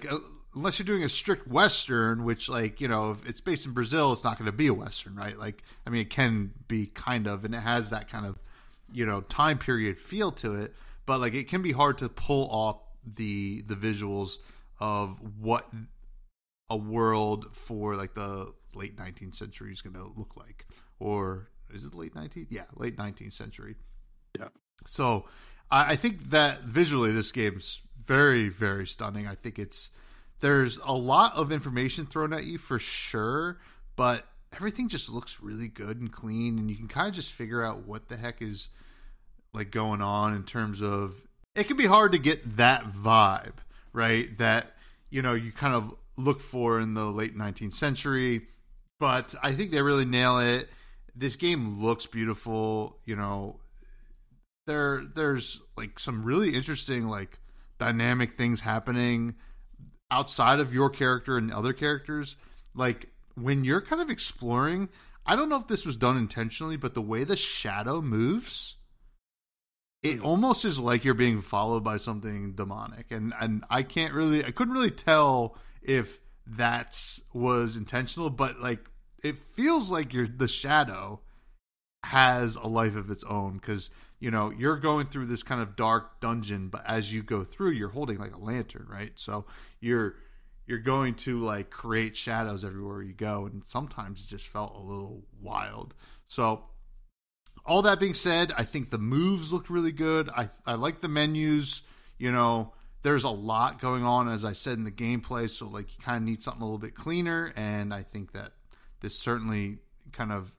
[SPEAKER 1] unless you're doing a strict Western, which, like, you know, if it's based in Brazil, it's not going to be a Western, right? Like, I mean, it can be kind of, and it has that kind of, you know, time period feel to it, but like it can be hard to pull off the visuals of what a world for like the late 19th century is going to look like. Or is it late 19th? Yeah, late 19th century.
[SPEAKER 2] Yeah.
[SPEAKER 1] So I think that visually this game's very, very stunning. I think there's a lot of information thrown at you for sure, but everything just looks really good and clean, and you can kind of just figure out what the heck is like going on in terms of, it can be hard to get that vibe, right? That, you know, you kind of look for in the late 19th century, but I think they really nail it. This game looks beautiful. You know, there's like some really interesting, like, dynamic things happening outside of your character and other characters. Like, when you're kind of exploring, I don't know if this was done intentionally, but the way the shadow moves, it almost is like you're being followed by something demonic. And I couldn't really tell if that was intentional, but like, it feels like the shadow has a life of its own, because, you know, you're going through this kind of dark dungeon, but as you go through, you're holding like a lantern, right? So you're going to like create shadows everywhere you go, and sometimes it just felt a little wild. So all that being said, I think the moves looked really good. I like the menus. You know, there's a lot going on, as I said, in the gameplay, so like you kind of need something a little bit cleaner, and I think that this certainly kind of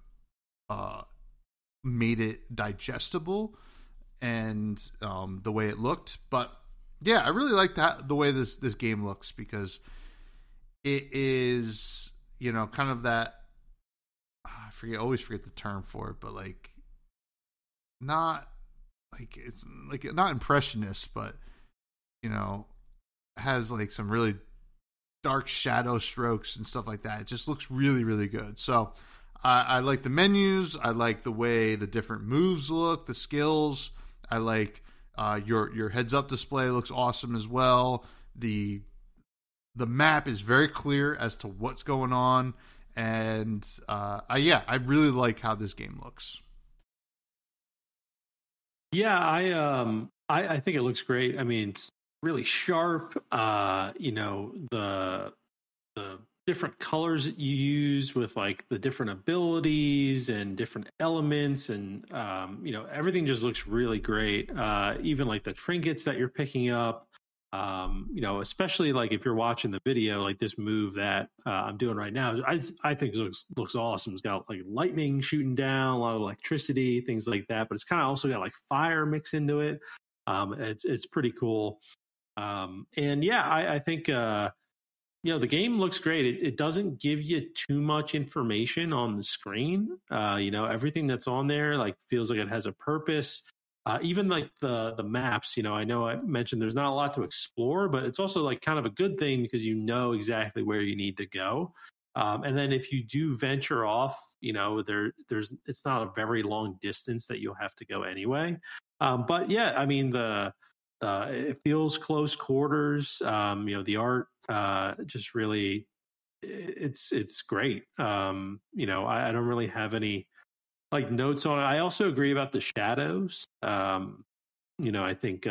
[SPEAKER 1] made it digestible and the way it looked. But yeah, I really like the way this game looks, because it is, you know, kind of that, I always forget the term for it, but like, not like, it's like not impressionist, but, you know, has like some really dark shadow strokes and stuff like that. It just looks really, really good. So I like the menus. I like the way the different moves look, the skills. I like your heads up display looks awesome as well. The map is very clear as to what's going on, and I really like how this game looks.
[SPEAKER 2] Yeah, I think it looks great. I mean, it's really sharp. You know, the different colors that you use with like the different abilities and different elements, and you know, everything just looks really great. Even like the trinkets that you're picking up. You know, especially like if you're watching the video, like this move that I'm doing right now, I think it looks awesome. It's got like lightning shooting down, a lot of electricity, things like that, but it's kind of also got like fire mixed into it. It's pretty cool. And yeah, I think you know, the game looks great. It doesn't give you too much information on the screen. You know, everything that's on there like feels like it has a purpose. Even like the maps, you know, I know I mentioned there's not a lot to explore, but it's also like kind of a good thing, because you know exactly where you need to go. And then if you do venture off, you know, it's not a very long distance that you'll have to go anyway. But yeah, I mean, it feels close quarters. You know, the art just really, it's great. You know, I don't really have any like notes on it. I also agree about the shadows. You know, I think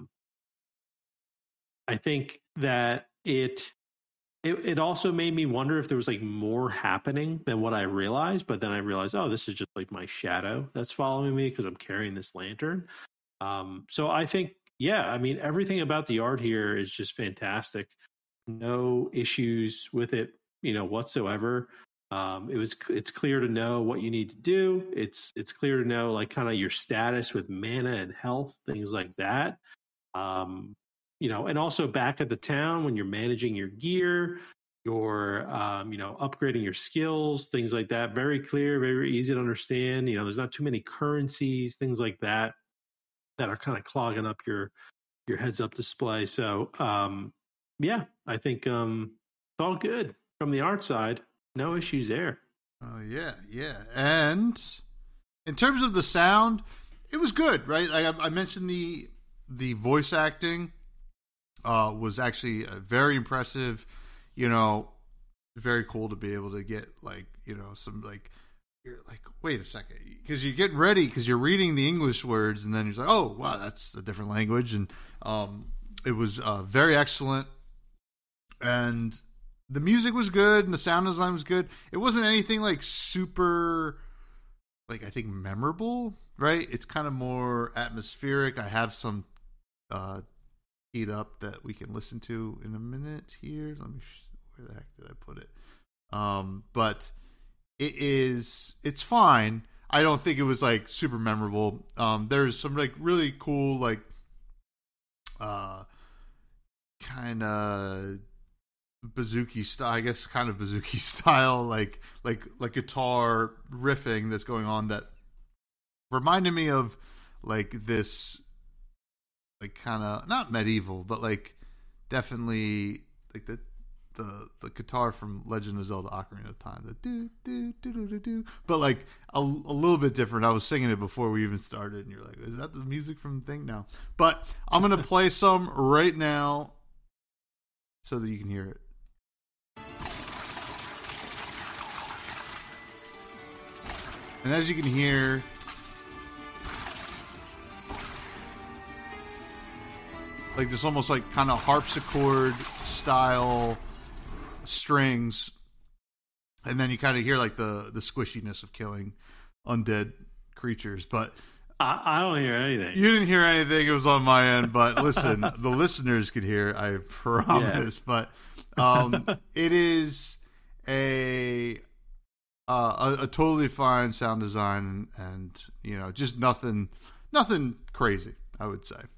[SPEAKER 2] that it also made me wonder if there was like more happening than what I realized. But then I realized, oh, this is just like my shadow that's following me because I'm carrying this lantern. So I think, yeah, I mean, everything about the art here is just fantastic. No issues with it, you know, whatsoever. It's clear to know what you need to do. It's clear to know like kind of your status with mana and health, things like that. You know, and also back at the town when you're managing your gear, you're you know, upgrading your skills, things like that. Very clear, very easy to understand. You know, there's not too many currencies, things like that are kind of clogging up your heads up display. So yeah, I think it's all good from the art side. No issues there.
[SPEAKER 1] Oh, yeah. And in terms of the sound, it was good, right? Like I mentioned the voice acting. was actually very impressive. You know, very cool to be able to get some you're like, wait a second, because you're getting ready because you're reading the English words and then you're like, oh wow, that's a different language, and it was very excellent, and the music was good and the sound design was good. It wasn't anything like super I think memorable, right? It's kind of more atmospheric. I have some teed up that we can listen to in a minute here. Let me where the heck did I put it? But it's fine. I don't think it was like super memorable. There's some like really cool kind of bouzouki style, I guess, kind of bouzouki style, like guitar riffing that's going on that reminded me of like this, like kind of not medieval, but like definitely like the guitar from Legend of Zelda: Ocarina of Time, the do do do do do do, but like a little bit different. I was singing it before we even started, and you're like, "Is that the music from the thing?" No, but I'm gonna play some right now so that you can hear it. And as you can hear, like this almost like kind of harpsichord style strings, and then you kind of hear like the squishiness of killing undead creatures. But
[SPEAKER 2] I don't hear anything.
[SPEAKER 1] You didn't hear anything. It was on my end. But listen, the listeners could hear, I promise. Yeah. But it is a totally fine sound design, and you know, just nothing crazy, I would say.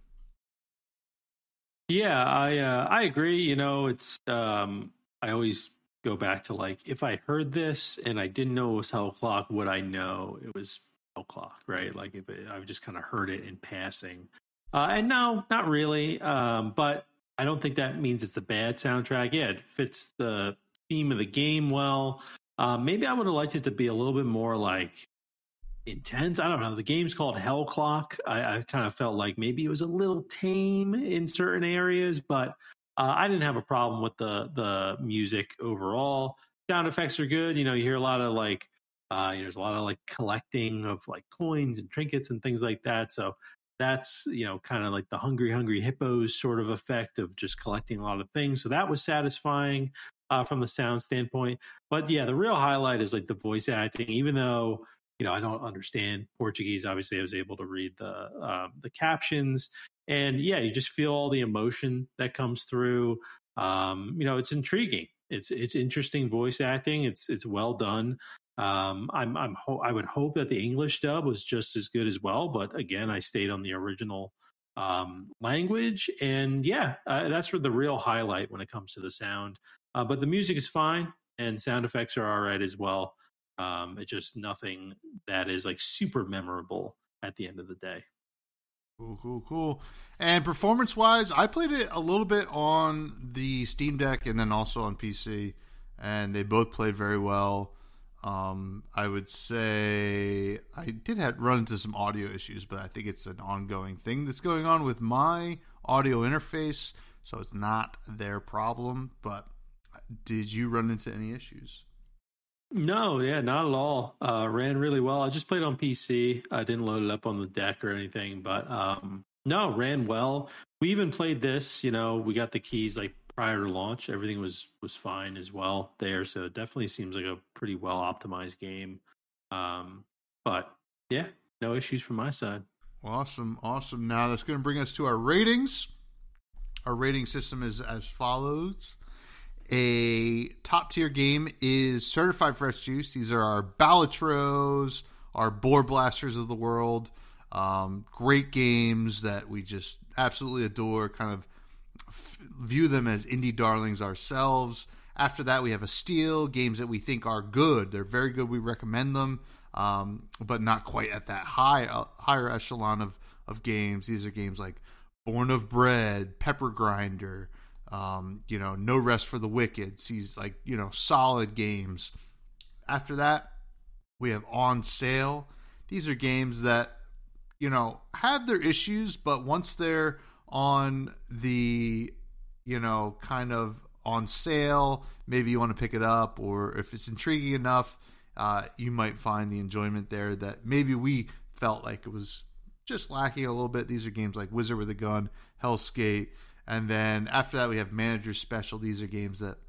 [SPEAKER 2] Yeah, I agree. You know, it's I always go back to like, if I heard this and I didn't know it was Hell Clock, would I know it was Hell Clock, right? Like if I just kind of heard it in passing. And no, not really. But I don't think that means it's a bad soundtrack. Yeah, it fits the theme of the game well. Maybe I would have liked it to be a little bit more like intense. I don't know. The game's called Hell Clock. I kind of felt like maybe it was a little tame in certain areas, but I didn't have a problem with the music overall. Sound effects are good. You know, you hear a lot of like, there's a lot of like collecting of like coins and trinkets and things like that. So that's, you know, kind of like the hungry hippos sort of effect of just collecting a lot of things. So that was satisfying from the sound standpoint. But yeah, the real highlight is like the voice acting. Even though, you know, I don't understand Portuguese, obviously I was able to read the captions. And yeah, you just feel all the emotion that comes through. You know, it's intriguing. It's interesting voice acting. It's well done. I would hope that the English dub was just as good as well. But again, I stayed on the original language. And yeah, that's the real highlight when it comes to the sound. But the music is fine, and sound effects are all right as well. It's just nothing that is like super memorable at the end of the day.
[SPEAKER 1] Cool. And performance-wise, I played it a little bit on the Steam Deck and then also on PC, and they both played very well. I would say I did run into some audio issues, but I think it's an ongoing thing that's going on with my audio interface, so it's not their problem. But did you run into any issues?
[SPEAKER 2] No, yeah, not at all. Ran really well. I just played on PC. I didn't load it up on the deck or anything, but no, ran well. We even played this, you know, we got the keys like prior to launch. Everything was fine as well there. So it definitely seems like a pretty well optimized game. But yeah, no issues from my side.
[SPEAKER 1] Awesome. Now that's going to bring us to our ratings. Our rating system is as follows. A top tier game is Certified Fresh Juice. These are our Balatros, our Boar Blasters of the world. Great games that we just absolutely adore, kind of view them as indie darlings ourselves. After that, we have a Steel, games that we think are good. They're very good. We recommend them, but not quite at that higher echelon of games. These are games like Born of Bread, Pepper Grinder, you know, No Rest for the Wicked. These like, you know, solid games. After that, we have On Sale. These are games that, you know, have their issues, but once they're on the kind of on sale, maybe you want to pick it up, or if it's intriguing enough, you might find the enjoyment there that maybe we felt like it was just lacking a little bit. These are games like Wizard with a Gun, Hellskate, and then after that we have Manager Special. These are games that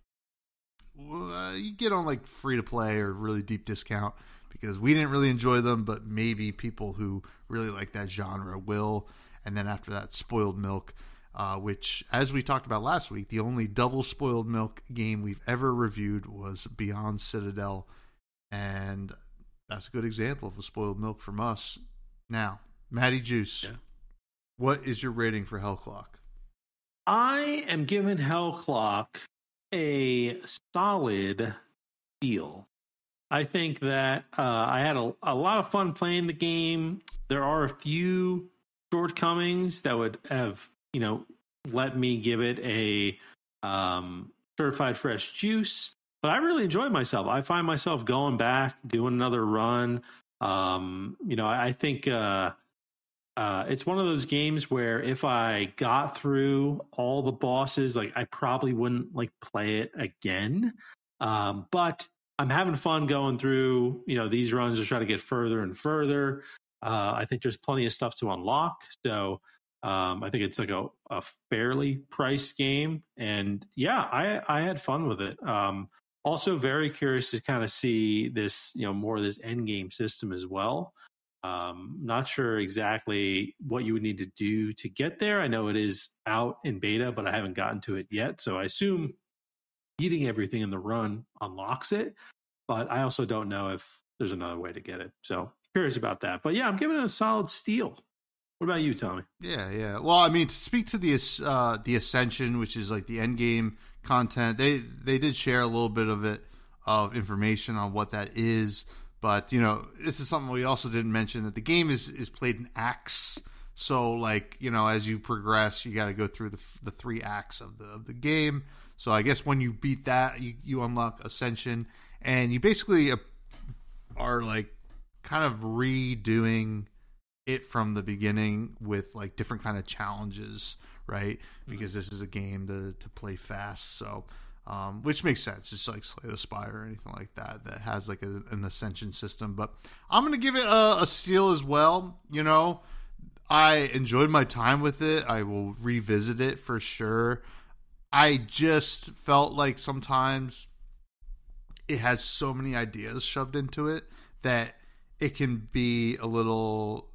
[SPEAKER 1] you get on like free to play or really deep discount because we didn't really enjoy them, but maybe people who really like that genre will. And then after that, Spoiled Milk, which, as we talked about last week, the only double Spoiled Milk game we've ever reviewed was Beyond Citadel, and that's a good example of a Spoiled Milk from us. Now, Matty Juice, What is your rating for Hell Clock?
[SPEAKER 2] I am giving Hell Clock a solid deal. I think that I had a lot of fun playing the game. There are a few shortcomings that would have, let me give it a certified fresh juice. But I really enjoyed myself. I find myself going back, doing another run. I think it's one of those games where if I got through all the bosses, like I probably wouldn't play it again. But I'm having fun going through, these runs to try to get further and further. I think there's plenty of stuff to unlock. So I think it's like a fairly priced game. And yeah, I had fun with it. Also very curious to kind of see this, more of this end game system as well. Not sure exactly what you would need to do to get there. I know it is out in beta, but I haven't gotten to it yet. So I assume eating everything in the run unlocks it, but I also don't know if there's another way to get it. So curious about that. But yeah, I'm giving it a solid steal. What about you, Tommy?
[SPEAKER 1] Yeah. Well, I mean, to speak to the Ascension, which is like the end game content, they did share a little bit of information on what that is. But, this is something we also didn't mention, that the game is played in acts. So, as you progress, you got to go through the 3 acts of the game. So I guess when you beat that, you unlock Ascension. And you basically are, kind of redoing it from the beginning with, different kind of challenges, right? Because this is a game to play fast. So... which makes sense. It's like Slay the Spire or anything like that has an Ascension system. But I'm going to give it a steal as well. I enjoyed my time with it. I will revisit it for sure. I just felt like sometimes it has so many ideas shoved into it that it can be a little,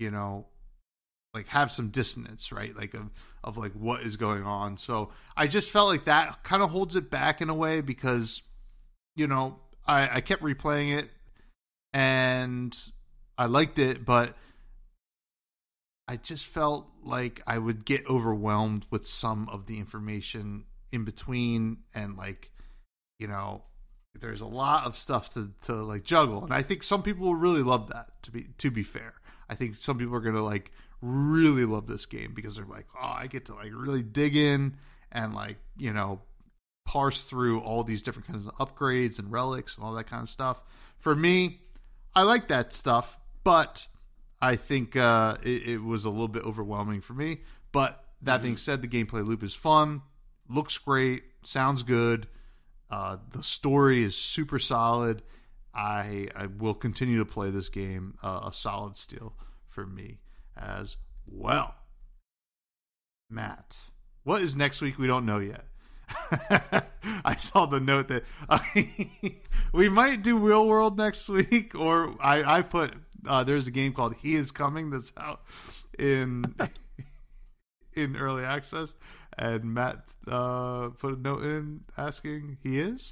[SPEAKER 1] have some dissonance, right? Of what is going on. So I just felt like that kind of holds it back in a way because, I kept replaying it and I liked it, but I just felt like I would get overwhelmed with some of the information in between and there's a lot of stuff to juggle. And I think some people will really love that, to be fair. I think some people are going to really love this game because they're I get to really dig in and parse through all these different kinds of upgrades and relics and all that kind of stuff. For me, I like that stuff, but I think it was a little bit overwhelming for me. But that being said, the gameplay loop is fun, looks great, sounds good. The story is super solid. I will continue to play this game. A solid steal for me as well. Matt, what is next week? We don't know yet. I saw the note that we might do Real World next week, or I put there's a game called He Is Coming that's out in early access, and Matt put a note in asking he is.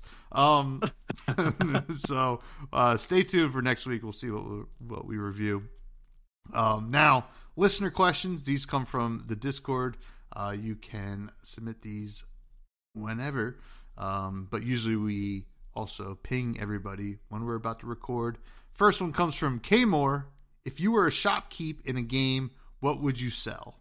[SPEAKER 1] So stay tuned for next week. We'll see what we review. Now, listener questions. These come from the Discord. You can submit these whenever, but usually we also ping everybody when we're about to record. First one comes from K Moore. If you were a shopkeep in a game, what would you sell?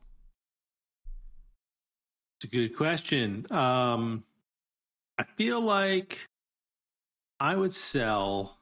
[SPEAKER 2] It's a good question. I feel like I would sell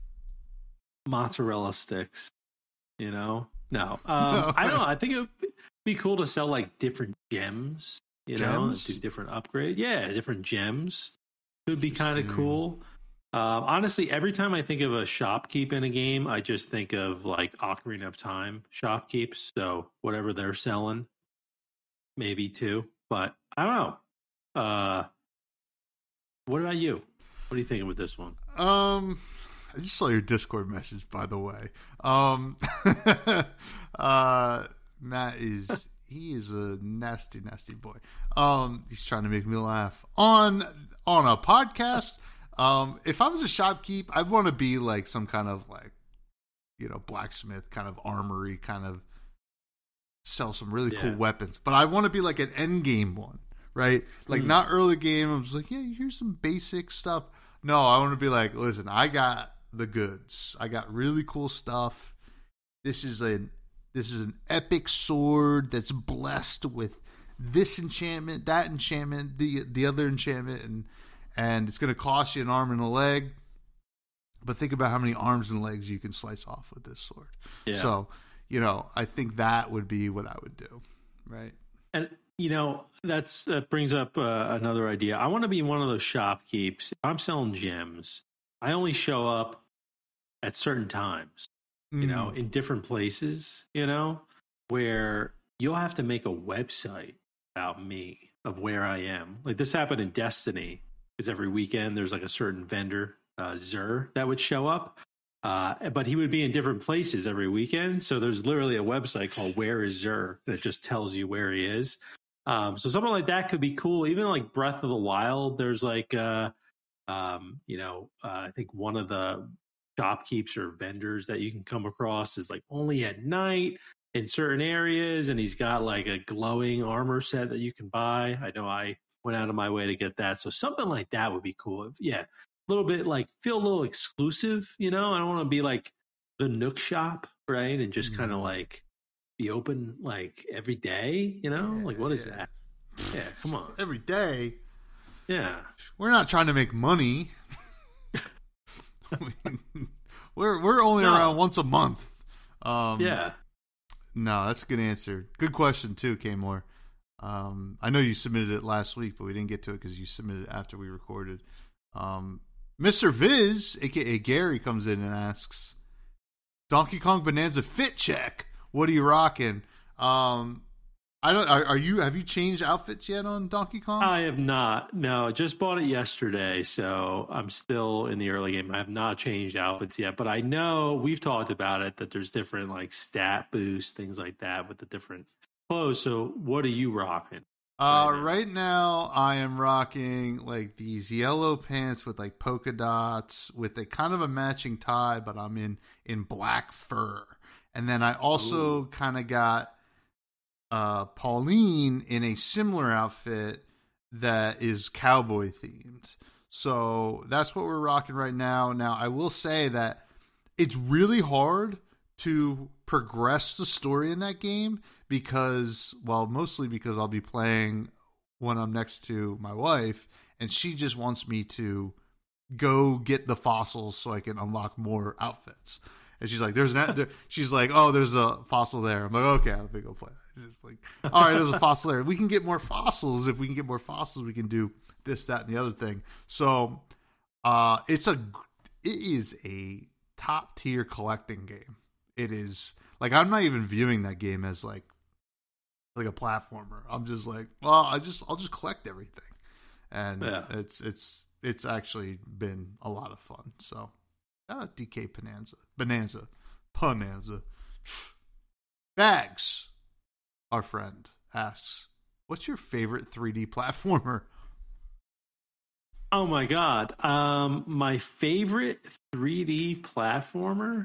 [SPEAKER 2] mozzarella sticks. No. I don't know. I think be cool to sell like different gems, do different upgrade. Yeah, different gems could be kind of cool. Honestly, every time I think of a shopkeep in a game, I just think of like Ocarina of Time shopkeeps. So whatever they're selling, maybe too. But I don't know. What about you? What are you thinking with this one?
[SPEAKER 1] I just saw your Discord message, by the way. Matt he is a nasty, nasty boy. He's trying to make me laugh on a podcast. If I was a shopkeep, I'd want to be like some kind of like, blacksmith kind of armory, kind of sell some really cool weapons. But I want to be like an end game one, right? Like not early game. I'm just like, yeah, here's some basic stuff. No, I want to be like, listen, I got the goods. I got really cool stuff. This is an epic sword that's blessed with this enchantment, that enchantment, the other enchantment, and it's going to cost you an arm and a leg. But think about how many arms and legs you can slice off with this sword. Yeah. So, I think that would be what I would do, right?
[SPEAKER 2] And that brings up another idea. I want to be one of those shopkeeps. If I'm selling gems, I only show up at certain times, in different places, where you'll have to make a website about me of where I am. Like this happened in Destiny, because every weekend there's like a certain vendor, Xur, that would show up. But he would be in different places every weekend. So there's literally a website called Where is Xur that just tells you where he is. So something like that could be cool. Even like Breath of the Wild, there's like, I think one of the shopkeeps or vendors that you can come across is like only at night in certain areas. And he's got like a glowing armor set that you can buy. I know I went out of my way to get that. So something like that would be cool. Yeah. A little bit like feel a little exclusive, I don't want to be like the Nook shop, right? And just kind of like be open like every day, like what is that? Yeah, come on.
[SPEAKER 1] Every day.
[SPEAKER 2] Yeah.
[SPEAKER 1] We're not trying to make money. we're only around once a month.
[SPEAKER 2] Yeah.
[SPEAKER 1] No, that's a good answer. Good question too, K-More. I know you submitted it last week, but we didn't get to it because you submitted it after we recorded. Mr. Viz, aka Gary, comes in and asks, Donkey Kong Bonanza fit check. What are you rocking? Have you changed outfits yet on Donkey Kong?
[SPEAKER 2] I have not. No, just bought it yesterday, so I'm still in the early game. I have not changed outfits yet, but I know we've talked about it that there's different like stat boosts, things like that with the different clothes. So what are you rocking?
[SPEAKER 1] Right now I am rocking like these yellow pants with like polka dots with a kind of a matching tie, but I'm in black fur. And then I also kind of got Pauline in a similar outfit that is cowboy themed. So that's what we're rocking right now. Now, I will say that it's really hard to progress the story in that game mostly because I'll be playing when I'm next to my wife, and she just wants me to go get the fossils so I can unlock more outfits. And she's like, she's like, oh, there's a fossil there. I'm like, okay, I'll go play that. It's just like, all right, there's a fossil there. We can get more fossils. If we can get more fossils, we can do this, that, and the other thing. So, it is a top tier collecting game. It is like, I'm not even viewing that game as like a platformer. I'm just like, well, I'll just collect everything. And it's actually been a lot of fun. So, DK Bonanza. Bags, our friend, asks, what's your favorite 3D platformer?
[SPEAKER 2] Oh my God. My favorite 3D platformer.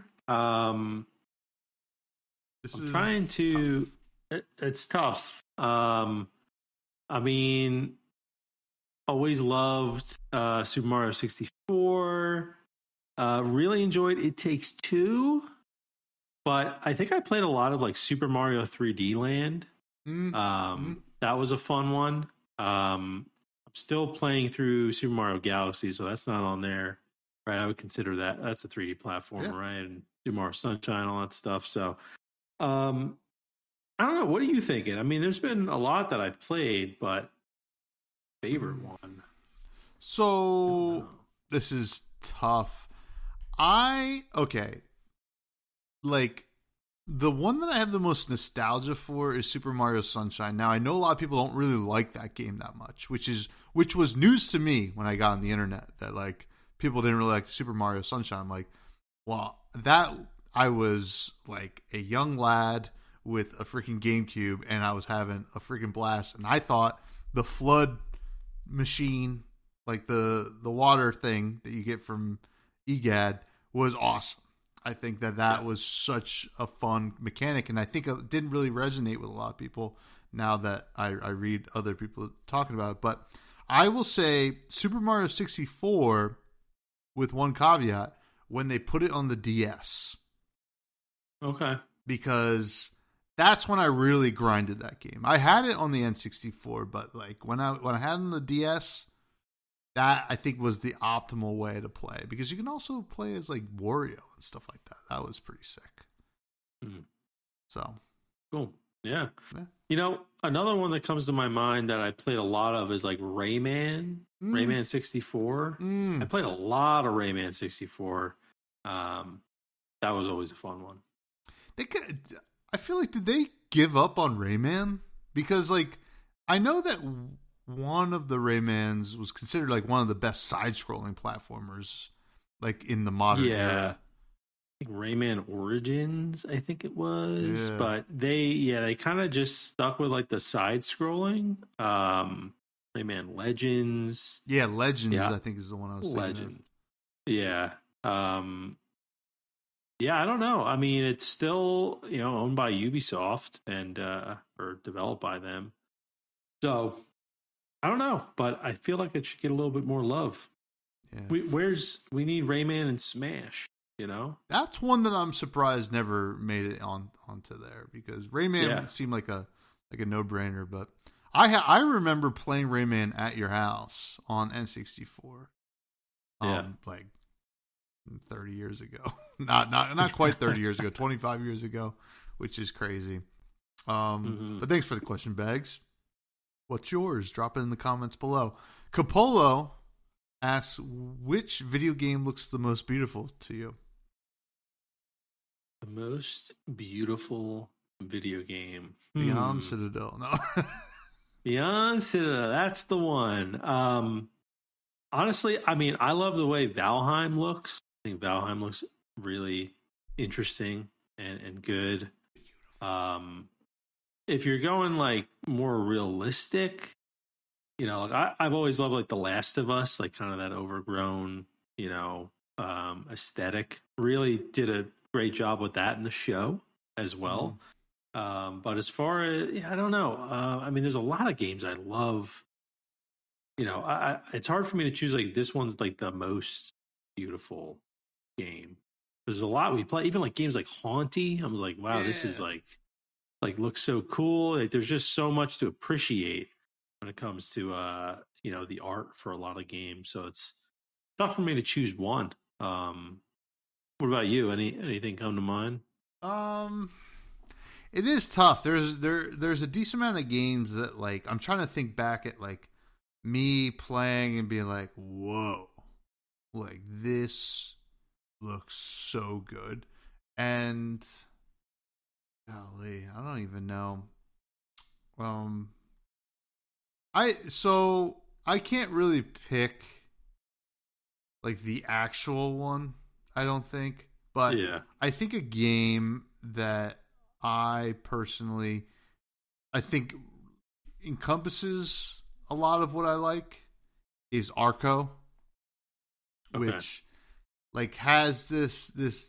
[SPEAKER 2] It's tough. I mean, always loved Super Mario 64. Really enjoyed It Takes Two, but I think I played a lot of like Super Mario 3D Land. That was a fun one. I'm still playing through Super Mario Galaxy, so that's not on there, right? I would consider that's a 3D platformer, right? And Super Mario Sunshine, all that stuff. So, I don't know. What are you thinking? I mean, there's been a lot that I've played, but favorite one.
[SPEAKER 1] So this is tough. Okay. Like, the one that I have the most nostalgia for is Super Mario Sunshine. Now, I know a lot of people don't really like that game that much, which was news to me when I got on the internet, that like people didn't really like Super Mario Sunshine. I'm like, well, I was like a young lad with a freaking GameCube, and I was having a freaking blast, and I thought the flood machine, like the water thing that you get from EGAD, was awesome. I think that was such a fun mechanic, and I think it didn't really resonate with a lot of people now that I read other people talking about it. But I will say Super Mario 64, with one caveat, when they put it on the DS.
[SPEAKER 2] Okay.
[SPEAKER 1] Because that's when I really grinded that game. I had it on the N64, but like when I had it on the DS, that I think was the optimal way to play, because you can also play as like Wario and stuff like that. That was pretty sick. So
[SPEAKER 2] cool. Yeah. You know, another one that comes to my mind that I played a lot of is like Rayman. Rayman 64. I played a lot of Rayman 64. That was always a fun one.
[SPEAKER 1] I feel like, did they give up on Rayman? Because like, I know that one of the Raymans was considered like one of the best side-scrolling platformers, like in the modern era.
[SPEAKER 2] I think Rayman Origins, I think it was, but they kind of just stuck with like the side-scrolling. Rayman Legends,
[SPEAKER 1] Legends, I think is the one I was thinking of.
[SPEAKER 2] Yeah. Yeah, I don't know. I mean, it's still, owned by Ubisoft and or developed by them. So I don't know, but I feel like it should get a little bit more love. Yeah. We need Rayman and Smash, That's one that I'm surprised never made it onto there, because Rayman seemed like a no-brainer, but I remember playing Rayman at your house on N64. Like 30 years ago. Not quite 30 years ago, 25 years ago, which is crazy. But thanks for the question, Bags. What's yours? Drop it in the comments below. Capolo asks, which video game looks the most beautiful to you? The most beautiful video game.
[SPEAKER 1] Beyond Citadel. No.
[SPEAKER 2] Beyond Citadel. That's the one. Honestly, I mean, I love the way Valheim looks. I think Valheim looks really interesting and good. If you're going like more realistic, like I've always loved like The Last of Us, like kind of that overgrown, aesthetic. Really did a great job with that in the show as well. But as far as, I don't know. I mean, there's a lot of games I love. It's hard for me to choose like this one's like the most beautiful game. There's a lot we play, even like games like Haunty. I was like, wow, this is like looks so cool. Like, there's just so much to appreciate when it comes to the art for a lot of games. So it's tough for me to choose one. What about you? Anything come to mind?
[SPEAKER 1] It is tough. There's a decent amount of games that like I'm trying to think back at like me playing and being like, whoa, like this looks so good. And golly, I don't even know. I can't really pick like the actual one, I don't think. But I think a game that I think encompasses a lot of what I like is Arco, which like has this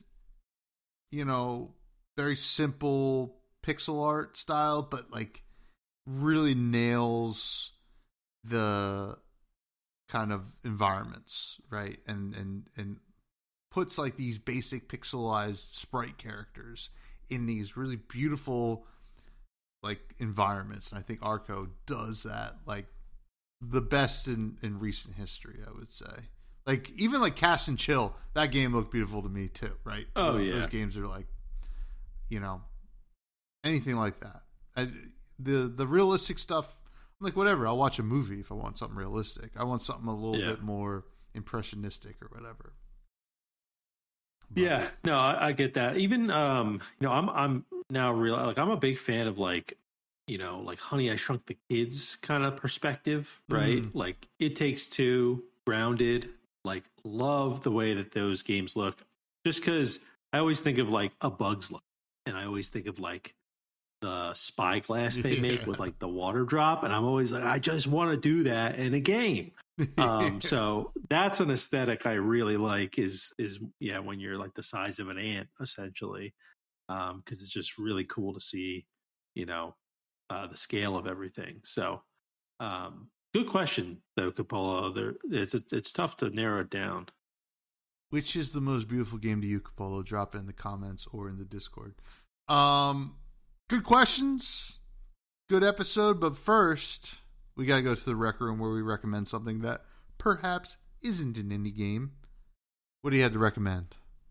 [SPEAKER 1] very simple pixel art style, but like really nails the kind of environments, right? And puts like these basic pixelized sprite characters in these really beautiful like environments. And I think Arco does that like the best in recent history, I would say. Like even like Cast and Chill, that game looked beautiful to me too, right? Those games are like, anything like that. The realistic stuff, I'm like, whatever. I'll watch a movie if I want something realistic. I want something a little bit more impressionistic or whatever.
[SPEAKER 2] But, yeah, no, I get that. Even I'm now I'm a big fan of like Honey, I Shrunk the Kids kind of perspective, right? Like It Takes Two, Grounded, like love the way that those games look. Just because I always think of like A Bug's Life, and I always think of like the spyglass they make with like the water drop, and I'm always like, I just want to do that in a game. So that's an aesthetic I really like. Is when you're like the size of an ant, essentially, because it's just really cool to see, the scale of everything. So, good question though, Capolo. It's tough to narrow it down.
[SPEAKER 1] Which is the most beautiful game to you, Capolo? Drop it in the comments or in the Discord. Good questions, good episode. But first, we gotta go to the Rec Room where we recommend something that perhaps isn't an indie game. What do you have to recommend?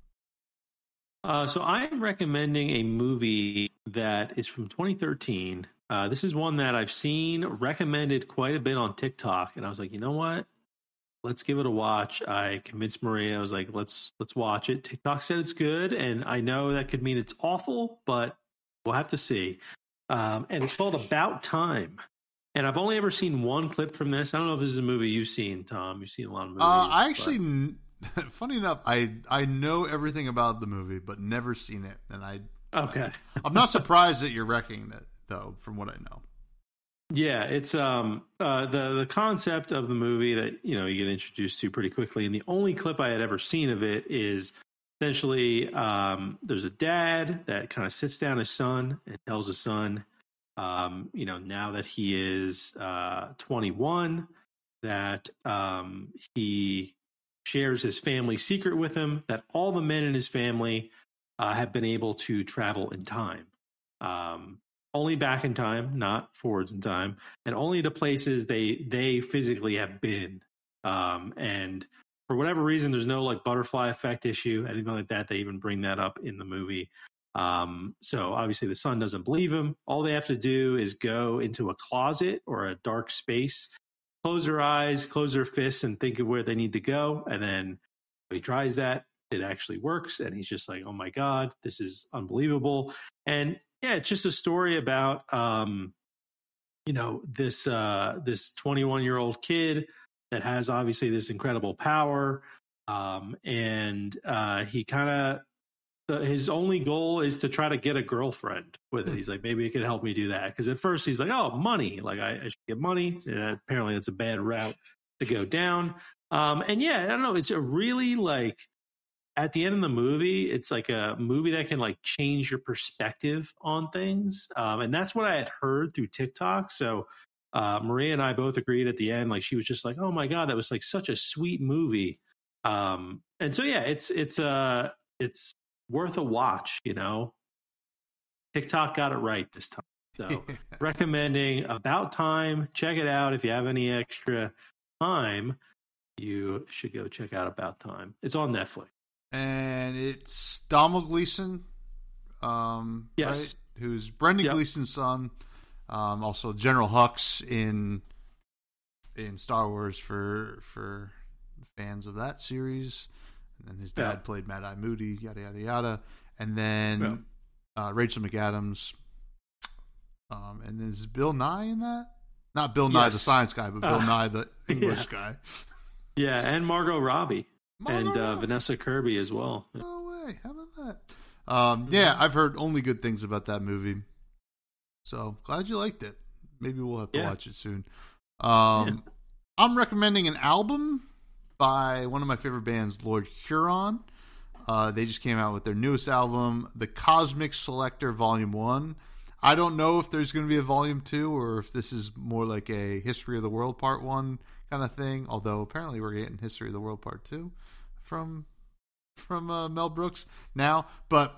[SPEAKER 2] So I'm recommending a movie that is from 2013. This is one that I've seen recommended quite a bit on TikTok, and I was like, you know what? Let's give it a watch. I convinced Maria. I was like, let's watch it. TikTok said it's good, and I know that could mean it's awful, but we'll have to see. And it's called About Time. And I've only ever seen one clip from this. I don't know if this is a movie you've seen, Tom. You've seen a lot of movies.
[SPEAKER 1] I actually, funny enough, I know everything about the movie, but never seen it. And I'm not surprised that you're wrecking it, though, from what I know.
[SPEAKER 2] Yeah, it's the concept of the movie that you get introduced to pretty quickly, and the only clip I had ever seen of it is essentially there's a dad that kind of sits down his son and tells his son, now that he is 21, that he shares his family secret with him, that all the men in his family have been able to travel in time. Only back in time, not forwards in time, and only to places they physically have been. And for whatever reason, there's no like butterfly effect issue, anything like that. They even bring that up in the movie. So obviously the son doesn't believe him. All they have to do is go into a closet or a dark space, close their eyes, close their fists, and think of where they need to go. And then he tries that. It actually works. And he's just like, oh my God, this is unbelievable. And yeah, it's just a story about, this 21-year-old kid that has obviously this incredible power. And he kind of, his only goal is to try to get a girlfriend with it. He's like, maybe it could help me do that. Because at first he's like, oh, money. Like I should get money. And apparently that's a bad route to go down. And yeah, I don't know. It's a really like, at the end of the movie, it's like a movie that can like change your perspective on things. And that's what I had heard through TikTok. So Maria and I both agreed at the end, like she was just like, oh my God, that was like such a sweet movie. And so, yeah, it's worth a watch, TikTok got it right this time. So recommending About Time. Check it out. If you have any extra time, you should go check out About Time. It's on Netflix.
[SPEAKER 1] And it's Domhnall Gleeson,
[SPEAKER 2] yes,
[SPEAKER 1] right? Who's Brendan Gleeson's son. Also General Hux in Star Wars for fans of that series. And then his dad played Mad Eye Moody, yada yada yada. And then Rachel McAdams. And then is Bill Nye in that? Not Bill Nye the science guy, but Bill Nye the English guy.
[SPEAKER 2] Yeah, and Margot Robbie. And Vanessa Kirby as well.
[SPEAKER 1] No way. How about that? Yeah, I've heard only good things about that movie. So glad you liked it. Maybe we'll have to watch it soon. I'm recommending an album by one of my favorite bands, Lord Huron. They just came out with their newest album, The Cosmic Selector Volume 1. I don't know if there's going to be a Volume 2 or if this is more like a History of the World Part 1 kind of thing, although apparently we're getting History of the World Part 2 from Mel Brooks now. But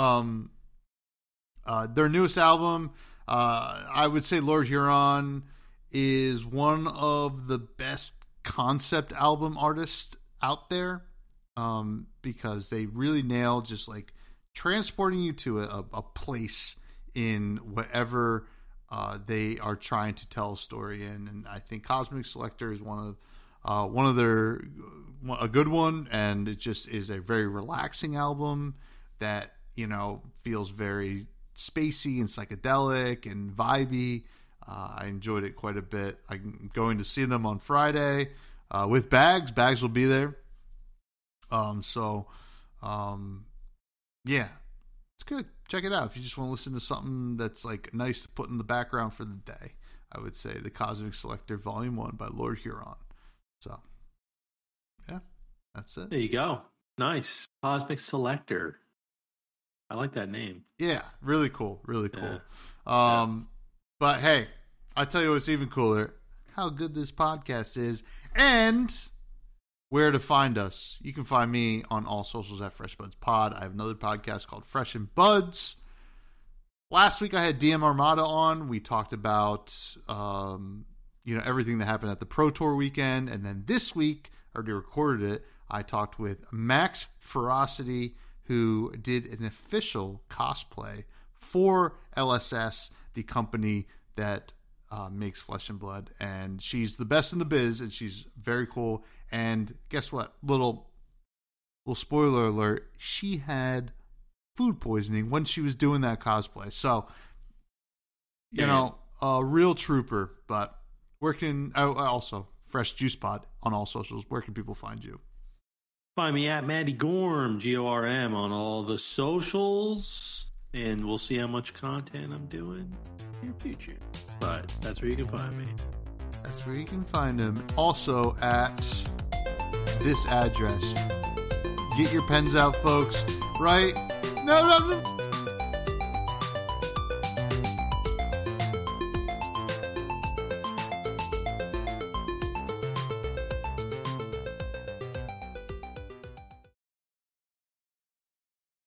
[SPEAKER 1] their newest album, I would say Lord Huron is one of the best concept album artists out there, because they really nail just like transporting you to a place in whatever they are trying to tell a story in. And I think Cosmic Selector is one of their a good one, and it just is a very relaxing album that, you know, feels very spacey and psychedelic and vibey. I enjoyed it quite a bit. I'm going to see them on Friday with Bags. Bags will be there. Yeah, it's good. Check it out if you just want to listen to something that's like nice to put in the background for the day. I would say the Cosmic Selector Volume 1 by Lord Huron. So, yeah, that's it.
[SPEAKER 2] There you go. Nice. Cosmic Selector. I like that name.
[SPEAKER 1] Yeah, really cool. Really cool. Yeah. But hey, I tell you what's even cooler, how good this podcast is and where to find us. You can find me on all socials at Fresh Buds Pod. I have another podcast called Fresh and Buds. Last week I had DM Armada on. We talked about everything that happened at the Pro Tour weekend. And then this week, I already recorded it, I talked with Max Ferocity, who did an official cosplay for LSS, the company that makes Flesh and Blood. And she's the best in the biz, and she's very cool. And guess what? Little spoiler alert, she had food poisoning when she was doing that cosplay. So, you know, a real trooper. But also Fresh Juice Pod on all socials. Where can people find you?
[SPEAKER 2] Find me at Maddie Gorm, Gorm, on all the socials. And we'll see how much content I'm doing in the future. But that's where you can find me.
[SPEAKER 1] That's where you can find him. Also at this address. Get your pens out, folks. Right? No.